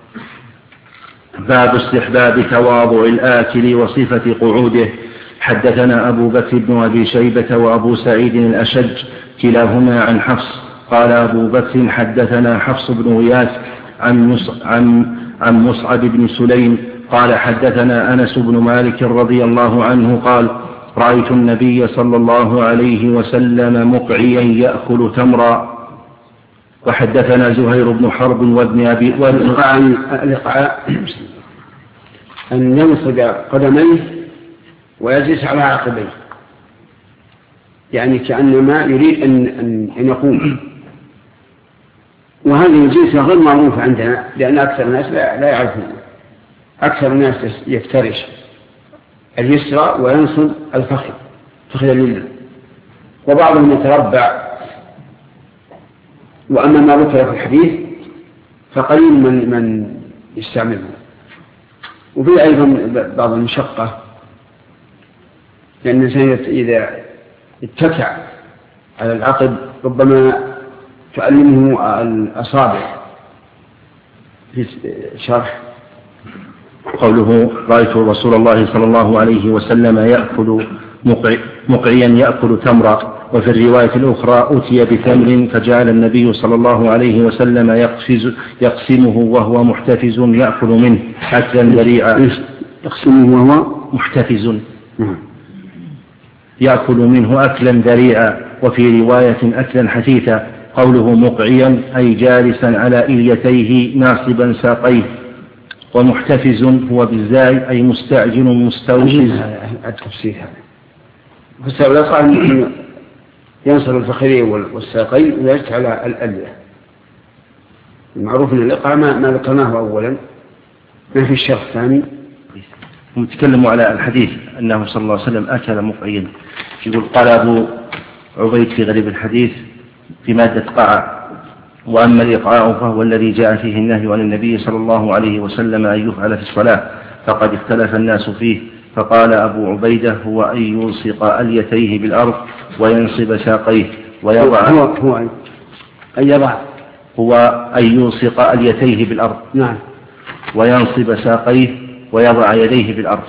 باب استحباب تواضع الآكل وصفة قعوده. حدثنا أبو بكر بن أبي شيبة وأبو سعيد الأشج كلاهما عن حفص قال أبو بكر حدثنا حفص بن غياث عن عن عن مصعب بن سليم قال حدثنا أنس بن مالك رضي الله عنه قال رأيت النبي صلى الله عليه وسلم مقعيا يأكل تمرا. وحدثنا زهير بن حرب وابن أبي الإقعاء أن ينصب قدميه ويجلس على عقبيه، يعني كأنما يريد أن, أن يقوم. وهذه الجلسة غير معروفة عندنا، لأن أكثر الناس لا, لا يعرفون. أكثر الناس يفترش اليسرى وينصب الفخذ فخذ اليمنى، وبعضهم يتربع. وأما ما ذكر في الحديث فقليل من, من يستعمله. وفي أيضا بعض المشقة، لأن الإنسان إذا اتكع على العقد ربما تعلمه الأصابع في شرح. قوله رأيت رسول الله صلى الله عليه وسلم يأكل مقعيا يأكل تمرا. وفي الرواية الأخرى أتي بتمر فجعل النبي صلى الله عليه وسلم يقفز يقسمه وهو محتفز يأكل منه أكلا ذريعا. يقسمه وهو محتفز يأكل منه أكلا ذريعا. وفي رواية أكلا حثيثا. قوله مقعيا أي جالسا على إليتيه ناصبا ساقيه. ومحتفز هو بالزاي أي مستعجل مستوجز. التفسير هذا فالسؤال قال ينصب الفخذين والساقين ويجلس على الألية. المعروف أن الإقعاء ما ذكرناه أولا، ما في الشرح الثاني. نتكلم على الحديث أنه صلى الله عليه وسلم أكل مقعيا. يقول قال أبو عبيد في غريب الحديث في مادة قاع. وأما الإقعاء فهو الذي جاء فيه النهي عن النبي صلى الله عليه وسلم أن يفعل في الصلاة، فقد اختلف الناس فيه. فقال أبو عبيدة هو أن يلصق أليتيه بالأرض وينصب ساقيه ويضع هو هو أن يضع هو أن يلصق أليتيه بالأرض نعم وينصب ساقيه ويضع يديه بالأرض.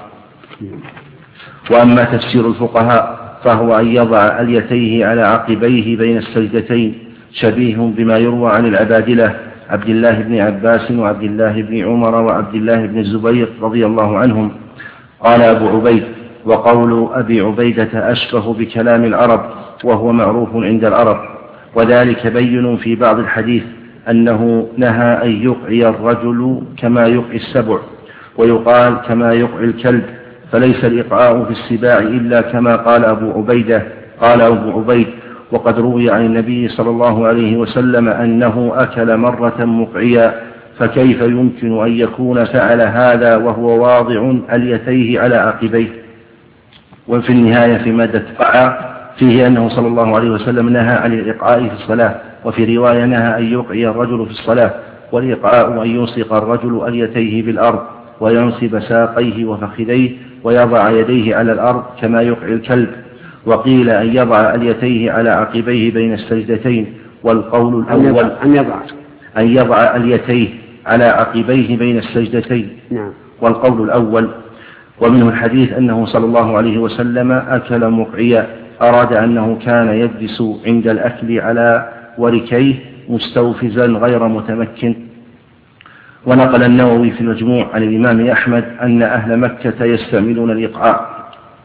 وأما تفسير الفقهاء فهو أن يضع أليتيه على عقبيه بين السجدتين، شبيه بما يروى عن العبادلة عبد الله بن عباس وعبد الله بن عمر وعبد الله بن الزبير رضي الله عنهم. قال أبو عبيد وقول أبي عبيدة أشبه بكلام العرب وهو معروف عند العرب، وذلك بين في بعض الحديث أنه نهى أن يقعي الرجل كما يقعي السبع، ويقال كما يقعي الكلب، فليس الإقعاء في السباع إلا كما قال أبو عبيدة. قال أبو عبيد وقد روي عن النبي صلى الله عليه وسلم أنه أكل مرة مقعيا، فكيف يمكن أن يكون فعل هذا وهو واضع أليتيه على عقبيه؟ وفي النهاية في مادة قعا فيه أنه صلى الله عليه وسلم نهى عن الإقعاء في الصلاة، وفي رواية نهى أن يقعي الرجل في الصلاة، والإقعاء أن يلصق الرجل أليتيه بالأرض وينصب ساقيه وفخذيه ويضع يديه على الأرض كما يقعي الكلب، وقيل أن يضع أليتيه على عقبيه بين السجدتين. والقول الأول أن يضع أن يضع أليتيه على عقبيه بين السجدتين. نعم. والقول الأول. ومنه الحديث أنه صلى الله عليه وسلم أكل مقعيا، أراد أنه كان يجلس عند الأكل على وركيه مستوفزا غير متمكن. ونقل النووي في المجموع عن الإمام أحمد أن أهل مكة يستعملون الإقعاء.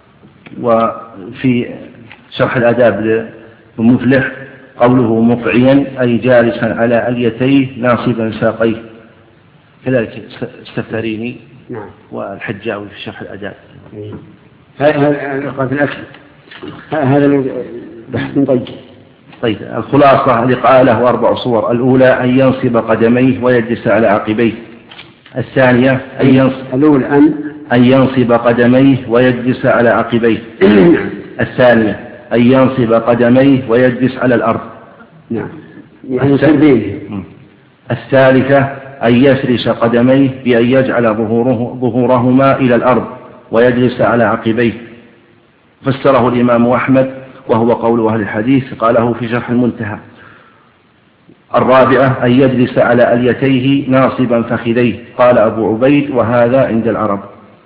وفي شرح الآداب لمفلح قوله مقعيا أي جالسا على أليتيه ناصبا ساقيه، كذلك السفاريني نعم. والحجاوي في شرح الآداب. هذا الإقعاء في الأكل هذا بحث طيب. طيب الخلاصة الإقعاء له أربع صور. الأولى أن ينصب قدميه ويجلس على عقبيه. الثانية أن ينصب الأولى أن أن ينصب قدميه ويجلس على عقبيه. الثانية أن ينصب قدميه ويجلس على الأرض. نعم. يعني سربيه. الثالثة أن يفرش قدميه بأن يجعل ظهوره ظهورهما إلى الأرض ويجلس على عقبيه، فسره الإمام أحمد وهو قول أهل الحديث، قاله في شرح المنتهى. الرابعة أن يجلس على أليتيه ناصبا فخذيه، قال أبو عبيد وهذا عند العرب.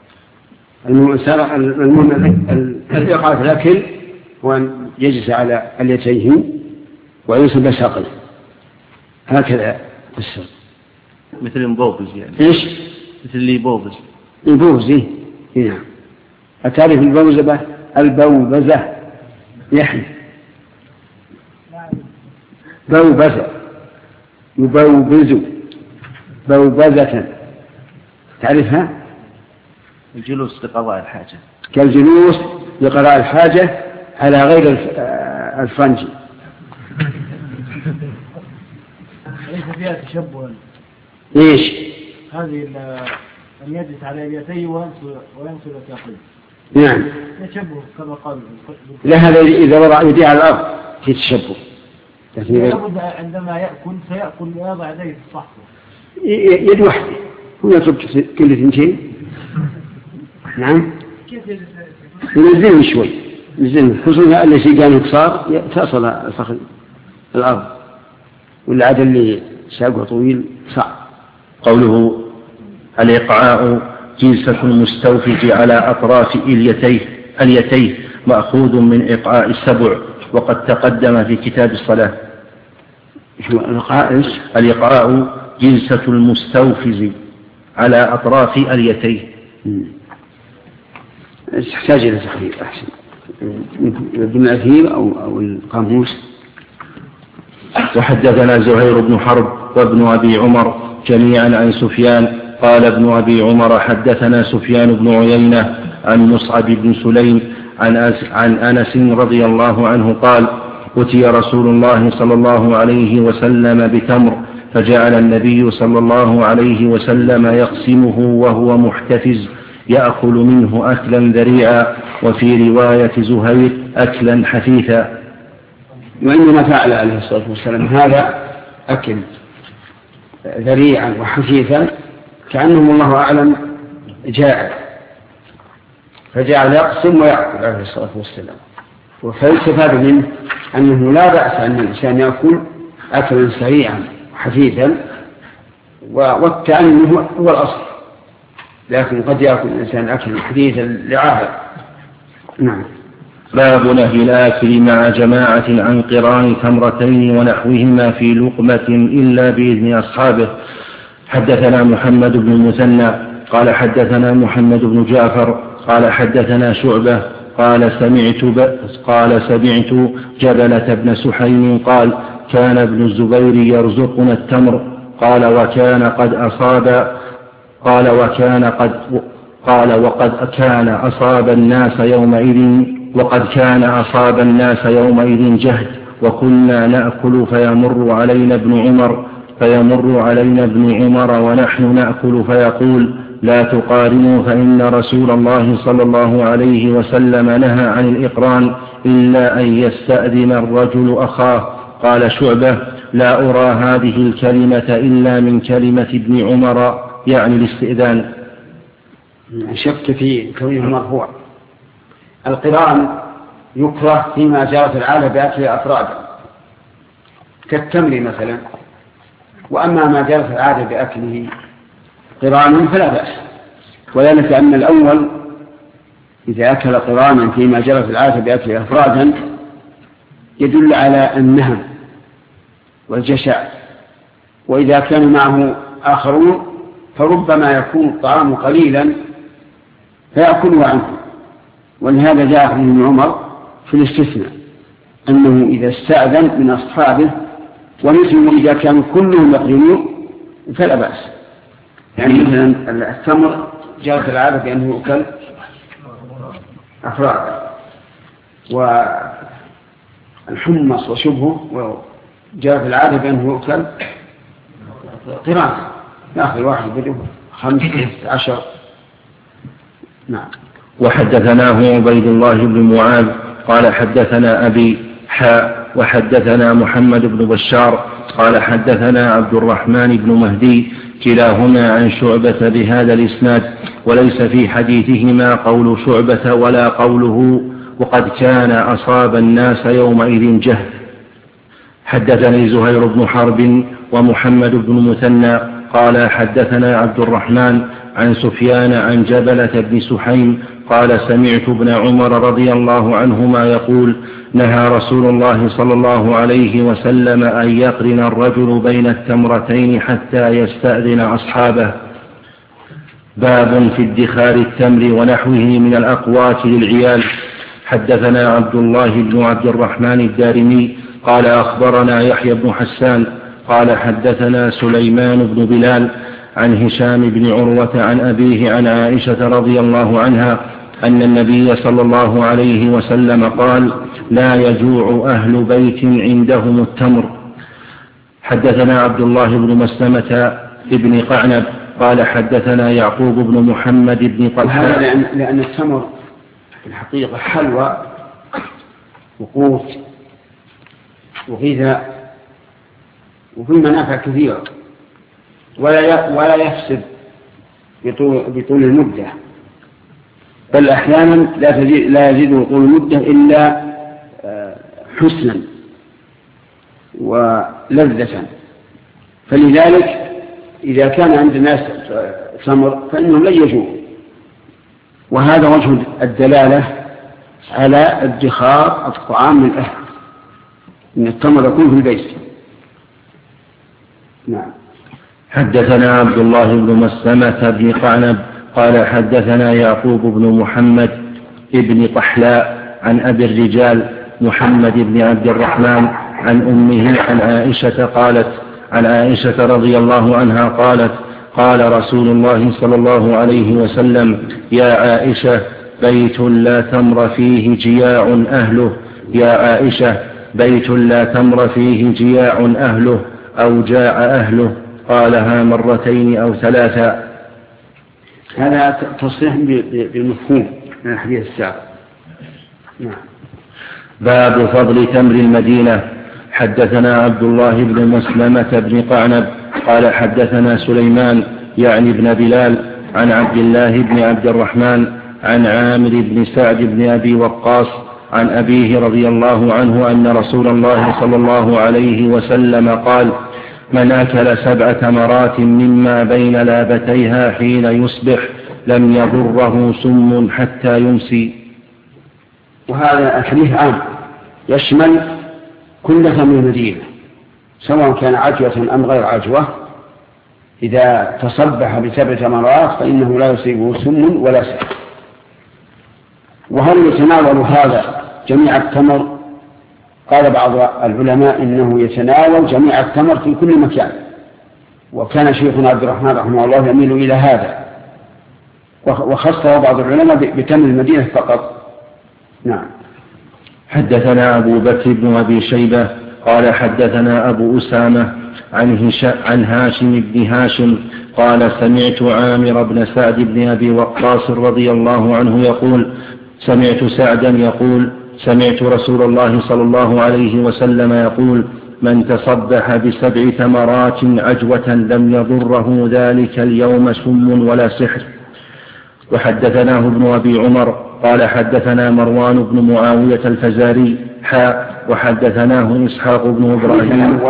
الإقعاء في الأكل هو أن يجلس على أليتيه وينصب ساقيه، هكذا السر. مثل المبوبز يعني. إيش؟ مثل اللي يبوبز. يبوبز إيه؟ نعم. أتعرف البوزبة؟ البوبزة يحيى بوبزة يبوبز بوبزة، تعرفها؟ الجلوس لقضاء الحاجة، كالجلوس لقضاء الحاجة على غير الفرنجي. ليس فيها تشبه. ايش؟ هذه أن يجلس على يديه وينصب ساقيه. نعم. تشبه كما قال. لا، هذا إذا وضع يديه على الأرض في تشبه. لابد عندما يأكل فيأكل ويضع يديه في الصحفة. يد واحدة هو يصب كل اثنتين. نعم. ينزلهم شوي، ينزلهم خصوصا الذي كان قصار تصل الفخذ الأرض، والعادة اللي ساقه طويل صعب. قوله الإقعاء جلسة المستوفج على أطراف اليتيه اليتيه مأخوذ من إقعاء السبع، وقد تقدم في كتاب الصلاة. الإقعاء الإقعاء جلسة المستوفز على أطراف اليتيه. تحتاج إلى تخريج أحسن ابن الأثير أو أو القاموس. وحدثنا زهير بن حرب وابن أبي عمر جميعا عن سفيان قال ابن أبي عمر حدثنا سفيان بن عيينة عن مصعب بن سليم عن عن أنس رضي الله عنه قال أتي رسول الله صلى الله عليه وسلم بتمر، فجعل النبي صلى الله عليه وسلم يقسمه وهو محتفز يأكل منه أكلا ذريعا، وفي رواية زهير أكلا حثيثا. وإنما فعل عليه الصلاة والسلام هذا أكل ذريعا وحثيثا كأنه الله أعلم جائع، فجعل يقسم ويأكل عليه الصلاة والسلام. وفيستفاد منه أنه لا بأس أن الإنسان يأكل أكلا سريعا وحثيثا، والتأني هو الأصل، لكن قد يأكل الإنسان أكلا حثيثا لعاهة. نعم. باب نهي الآكل مع جماعة عن قران تمرتين ونحوهما في لقمة إلا بإذن أصحابه. حدثنا محمد بن المثنى قال حدثنا محمد بن جعفر قال حدثنا شعبة قال سمعت قال سمعت جبلة بن سحيم قال كان ابن الزبير يرزقنا التمر قال وكان قد أصاب قال وكان قد قال وقد كان أصاب الناس يومئذ وقد كان أصاب الناس يومئذ جهد وكنا نأكل فيمر علينا ابن عمر فيمر علينا ابن عمر ونحن نأكل فيقول لا تقارنوا فإن رسول الله صلى الله عليه وسلم نهى عن الإقران إلا أن يستأذن الرجل أخاه. قال شعبة لا أرى هذه الكلمة إلا من كلمة ابن عمر يعني الاستئذان. شك في كونه مرفوع. القران يكره فيما جرت العادة بأكل أفرادا كالتمر مثلا، وأما ما جرت العادة بأكله قرانا فلا بأس، وذلك أن الأول إذا أكل قرانا فيما جرت العادة بأكله أفرادا يدل على النهم والجشع، وإذا كان معه آخرون فربما يكون الطعام قليلا فيأكله عنه. ولهذا جاء في ابن عمر في الاستثناء أنه إذا استأذن من أصحابه ومثله إذا كانوا كلهم يقرنون فلا بأس. يعني مثلا التمر جاءت العادة بأنه يؤكل أفرادا، والحمص وشبهه جاءت العادة بأنه يؤكل قران، يأخذ الواحد بدو خمسة عشر. نعم. وحدثناه عبيد الله بن معاذ قال حدثنا أبي حاء وحدثنا محمد بن بشار قال حدثنا عبد الرحمن بن مهدي كلاهما عن شعبة بهذا الإسناد، وليس في حديثهما قول شعبة ولا قوله وقد كان أصاب الناس يومئذ جهل. حدثني زهير بن حرب ومحمد بن مثنى قال حدثنا عبد الرحمن عن سفيان عن جبلة بن سحيم قال سمعت ابن عمر رضي الله عنهما يقول نهى رسول الله صلى الله عليه وسلم أن يقرن الرجل بين التمرتين حتى يستأذن أصحابه. باب في ادخار التمر ونحوه من الأقوات للعيال. حدثنا عبد الله بن عبد الرحمن الدارمي قال أخبرنا يحيى بن حسان قال حدثنا سليمان بن بلال عن هشام بن عروة عن أبيه عن عائشة رضي الله عنها أن النبي صلى الله عليه وسلم قال لا يجوع أهل بيت عندهم التمر. حدثنا عبد الله بن مسلمة ابن قعنب قال حدثنا يعقوب بن محمد بن طلحة. لأن, لأن التمر في الحقيقة حلوى وقوت وغذاء وفي منافع كثيرة، ولا ولا يفسد بطول, بطول المدة، بل أحيانا لا تزيد لا يزيد طول المدة إلا حسنا ولذة. فلذلك إذا كان عند الناس تمر فإنهم لن يجوعوا، وهذا وجه الدلالة على ادخار الطعام من أهل، إن التمر يكون في البيت. نعم. حدثنا عبد الله بن مسلمة بن قعنب قال حدثنا يعقوب بن محمد بن طحلاء عن أبي الرجال محمد بن عبد الرحمن عن أمه عن عائشة قالت عن عائشة رضي الله عنها قالت قال رسول الله صلى الله عليه وسلم يا عائشة بيت لا تمر فيه جياع أهله يا عائشة بيت لا تمر فيه جياع أهله أو جاع أهله قالها مرتين أو ثلاثا. هذا تصريح بالمفهوم من الحديث السابق. نعم. باب فضل تمر المدينة. حدثنا عبد الله بن مسلمة بن قعنب قال حدثنا سليمان يعني بن بلال عن عبد الله بن عبد الرحمن عن عامر بن سعد بن أبي وقاص عن أبيه رضي الله عنه أن رسول الله صلى الله عليه وسلم قال من أكل سبع تمرات مما بين لابتيها حين يصبح لم يضره سم حتى يمسي. وهذا الحديث عام يشمل كل تمر المدينة سواء كان عجوة أم غير عجوة، إذا تصبح بسبع تمرات فإنه لا يصيبه سم ولا سم. وهل يتناول هذا جميع التمر؟ قال بعض العلماء إنه يتناول جميع التمر في كل مكان، وكان شيخنا عبد الرحمن رحمه الله يميل إلى هذا، وخصه بعض العلماء بتمر المدينة فقط. نعم. حدثنا أبو بكر بن أبي شيبة قال حدثنا أبو أسامة عن, عن هاشم بن هاشم قال سمعت عامر بن سعد بن أبي وقاص رضي الله عنه يقول سمعت سعدا يقول سمعت رسول الله صلى الله عليه وسلم يقول من تصبح بسبع ثمرات عجوة لم يضره ذلك اليوم سم ولا سحر. وحدثناه ابن أبي عمر قال حدثنا مروان بن معاوية الفزاري حاء وحدثناه إسحاق بن إبراهيم.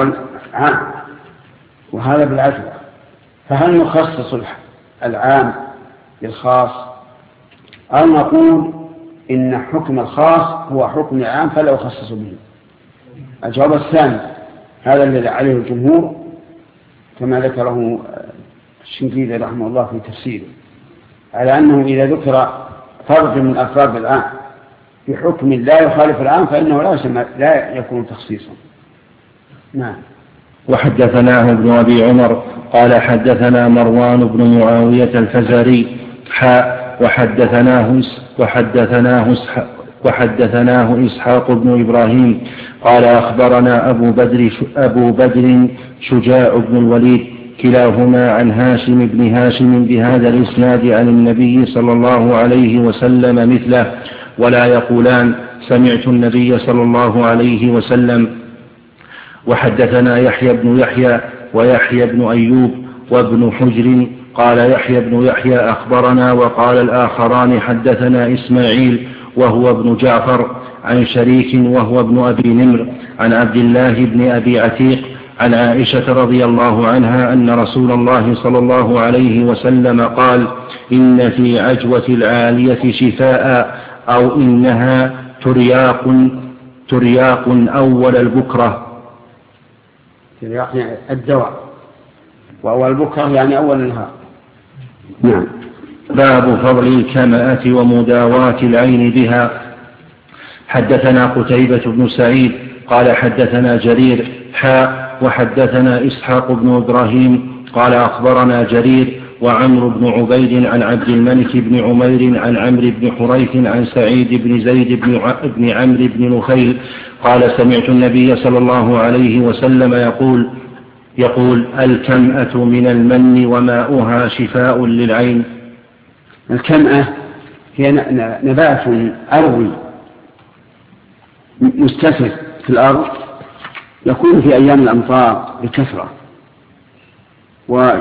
وهذا بالعجوة، فهل نخصص العام بالخاص أو نقول إن حكم الخاص هو حكم العام فلا يخصص به؟ الجواب الثاني هذا الذي عليه الجمهور كما ذكره الشنقيطي رحمه الله في تفسيره، على أنه إذا ذكر فرد من أفراد العام بحكم لا يخالف العام فإنه لا يسمى لا يكون تخصيصا. نعم. وحدثناه ابن أبي عمر قال حدثنا مروان بن معاوية الفزاري حاء وحدثناه وحدثناه وحدثناه إسحاق بن إبراهيم قال أخبرنا أبو بدر أبو بدر شجاع بن الوليد كلاهما عن هاشم بن هاشم بهذا الإسناد عن النبي صلى الله عليه وسلم مثله ولا يقولان سمعت النبي صلى الله عليه وسلم. وحدثنا يحيى بن يحيى ويحيى بن أيوب وابن حجر قال يحيى بن يحيى أخبرنا وقال الآخران حدثنا إسماعيل وهو ابن جعفر عن شريك وهو ابن أبي نمر عن عبد الله بن أبي عتيق عن عائشة رضي الله عنها أن رسول الله صلى الله عليه وسلم قال إن في عجوة العالية شفاء أو إنها ترياق ترياق أول البكرة. ترياق يعني الدواء، وأول البكرة يعني أول النهار. نعم. باب فضل الكمأة ومداواة العين بها. حدثنا قتيبة بن سعيد قال حدثنا جرير حاء وحدثنا إسحاق بن إبراهيم قال أخبرنا جرير وعمرو بن عبيد عن عبد الملك بن عمير عن عمرو بن حريث عن سعيد بن زيد بن عمرو بن نخيل قال سمعت النبي صلى الله عليه وسلم يقول يقول الكمأة من المن وماؤها شفاء للعين. الكمأة هي نبات أرضي مستفر في الأرض يكون في أيام الأمطار بكثرة وله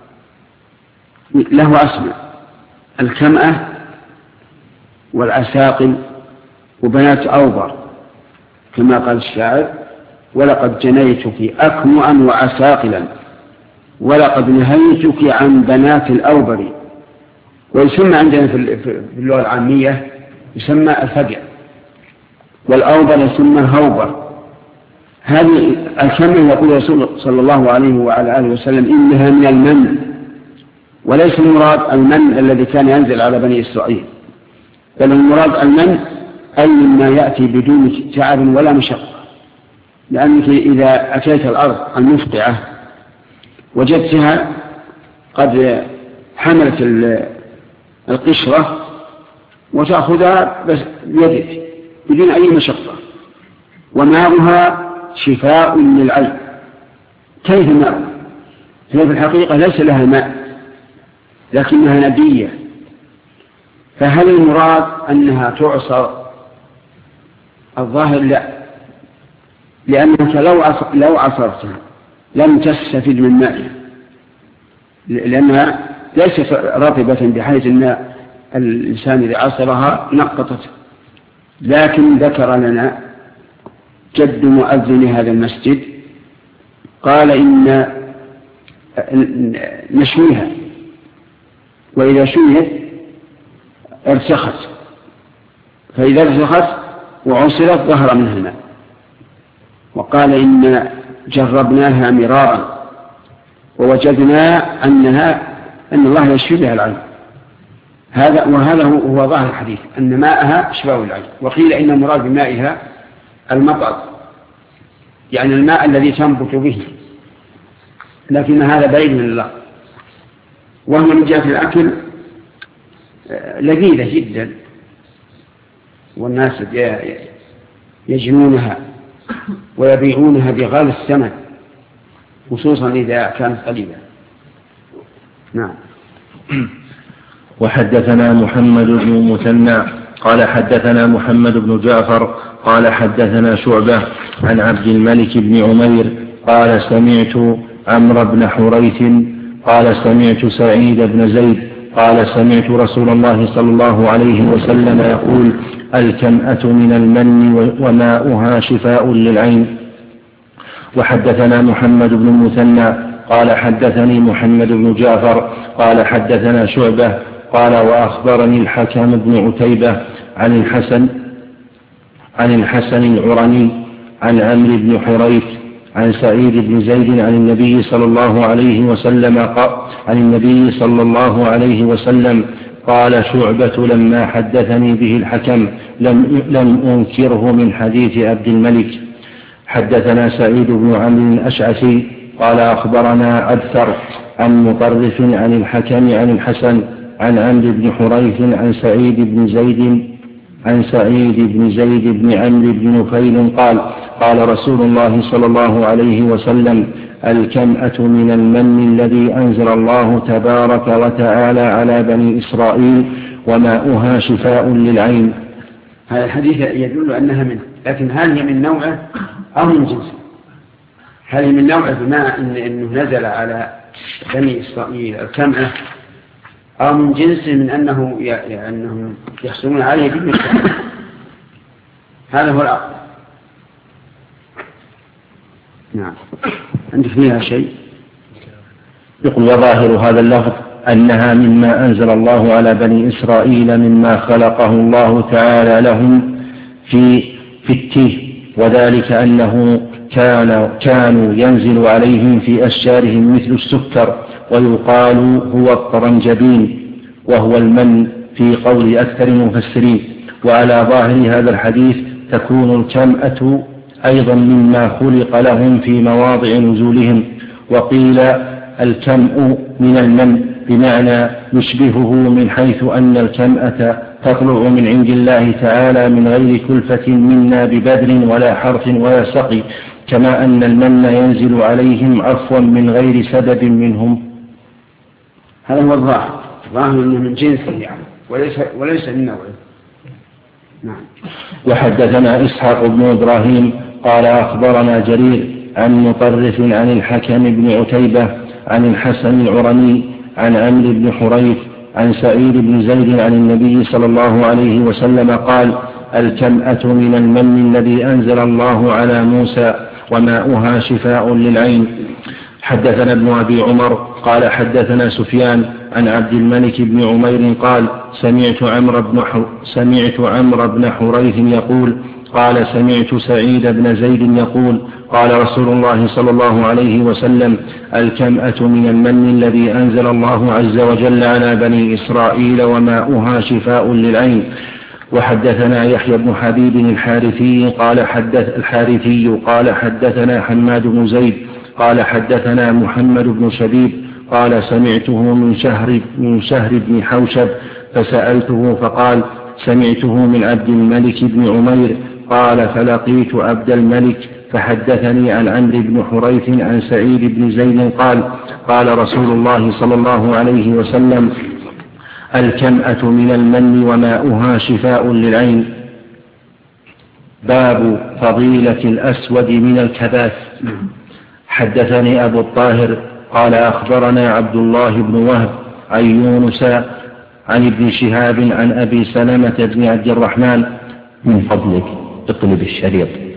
أسماء الكمأة والعساقل وبنات أوبر كما قال الشاعر ولقد جنيتك أكمؤا وعساقلا ولقد نهيتك عن بنات الأوبر. ويسمى عندنا في اللغة العامية يسمى الفجع والأوبر يسمى الهوبر. هذه الكمأة يقول رسول صلى الله عليه وعلى آله وسلم إنها من المن، وليس المراد المن الذي كان ينزل على بني إسرائيل، بل المراد المن أي مما يأتي بدون تعب ولا مشقة، لأنك إذا أتيت الأرض المفقعة وجدتها قد حملت القشرة وتأخذها بس بيدك بدون أي مشقة، وماؤها شفاء للعين. كيف ماء؟ هي في الحقيقة ليس لها ماء لكنها نبية، فهل المراد أنها تعصر؟ الظاهر لا، لأنك لو لو عصرتها لم تستفد من مائها، لأنها ليست رطبة بحيث أن الإنسان إذا عصرها نقطت. لكن ذكر لنا جد مؤذن هذا المسجد قال إن نشويها وإذا شويت ارتخت، فإذا ارتخت وعصرت ظهر منها الماء. وقال إن جربناها مرارا ووجدنا أنها أن الله يشفي بها العين. هذا وهذا هو ظاهر الحديث أن ماءها شفاء العين. وقيل إن المراد بمائها المطر، يعني الماء الذي تنبت به، لكن هذا بعيد من الله. وهو من جهة الأكل لذيذة جدا، والناس يجنونها ويبيعونها بغالي الثمن خصوصا إذا كانت قليلة. نعم. وحدثنا محمد بن مثنى قال حدثنا محمد بن جعفر قال حدثنا شعبة عن عبد الملك بن عمير قال سمعت عمرو بن حريث قال سمعت سعيد بن زيد قال سمعت رسول الله صلى الله عليه وسلم يقول الكمأة من المن وماؤها شفاء للعين. وحدثنا محمد بن المثنى قال حدثني محمد بن جعفر قال حدثنا شعبة قال وأخبرني الحكم بن عتيبة عن الحسن عن الحسن العرني عن عمرو بن حريث عن سعيد بن زيد عن النبي صلى الله عليه وسلم عن النبي صلى الله عليه وسلم قال شعبة لما حدثني به الحكم لم, لم أنكره من حديث عبد الملك. حدثنا سعيد بن عمرو الأشعثي قال أخبرنا عبثر عن مطرف عن الحكم عن الحسن عن عمرو بن حريث عن سعيد بن زيد عن سعيد بن زيد بن عمرو بن نفيل قال قال رسول الله صلى الله عليه وسلم الكمأة من المن الذي أنزل الله تبارك وتعالى على بني إسرائيل وماؤها شفاء للعين. هذا الحديث يدل أنها منه، لكن هل هي من نوعه أو من جنسه؟ هل هي من نوعه بما إن إنه نزل على بني إسرائيل الكمأة، أو من جنسه من أنه أنهم يحصلون عليه بالمكان؟ هذا هو الأقل. نعم. عندك فيها شيء؟ يقول وظاهر هذا اللفظ أنها مما أنزل الله على بني إسرائيل مما خلقه الله تعالى لهم في في التيه، وذلك أنه كان كانوا ينزل عليهم في أشجارهم مثل السكر ويقال هو الطرنجبين وهو المن في قول أكثر المفسرين. وعلى ظاهر هذا الحديث تكون الكمأة أيضا مما خلق لهم في مواضع نزولهم. وقيل الكمأ من المن بمعنى يشبهه من حيث أن الكمأة تطلع من عند الله تعالى من غير كلفة منا ببذل ولا حرث ولا سقي، كما أن المن ينزل عليهم عفوا من غير سبب منهم. هذا هو الظاهر، الظاهر أنه من جنسه يعني وليس, وليس من نوعه. نعم. وحدثنا إسحاق بن إبراهيم قال أخبرنا جرير عن مطرف عن الحكم بن عتيبة عن الحسن العرني عن عمرو بن حريث عن سعيد بن زيد عن النبي صلى الله عليه وسلم قال الكمأة من المن الذي أنزل الله على موسى وماؤها شفاء للعين. حدثنا ابن أبي عمر قال حدثنا سفيان عن عبد الملك بن عمير قال سمعت عمرو بن سمعت عمرو بن حريث يقول قال سمعت سعيد بن زيد يقول قال رسول الله صلى الله عليه وسلم الكمأة من المن الذي أنزل الله عز وجل على بني إسرائيل وماؤها شفاء للعين. وحدثنا يحيى بن حبيب الحارثي قال حدث الحارثي قال حدثنا حماد بن زيد قال حدثنا محمد بن شبيب قال سمعته من شهر من شهر بن حوشب فسألته فقال سمعته من عبد الملك بن عمير قال فلقيت عبد الملك فحدثني عن عمرو بن حريث عن سعيد بن زيد قال قال رسول الله صلى الله عليه وسلم الكمأة من المن وماؤها شفاء للعين. باب فضيلة الأسود من الكباث. حدثني أبو الطاهر قال أخبرنا عبد الله بن وهب عن يونس عن ابن شهاب عن أبي سلمة بن عبد الرحمن. من فضلك اقلب الشريط.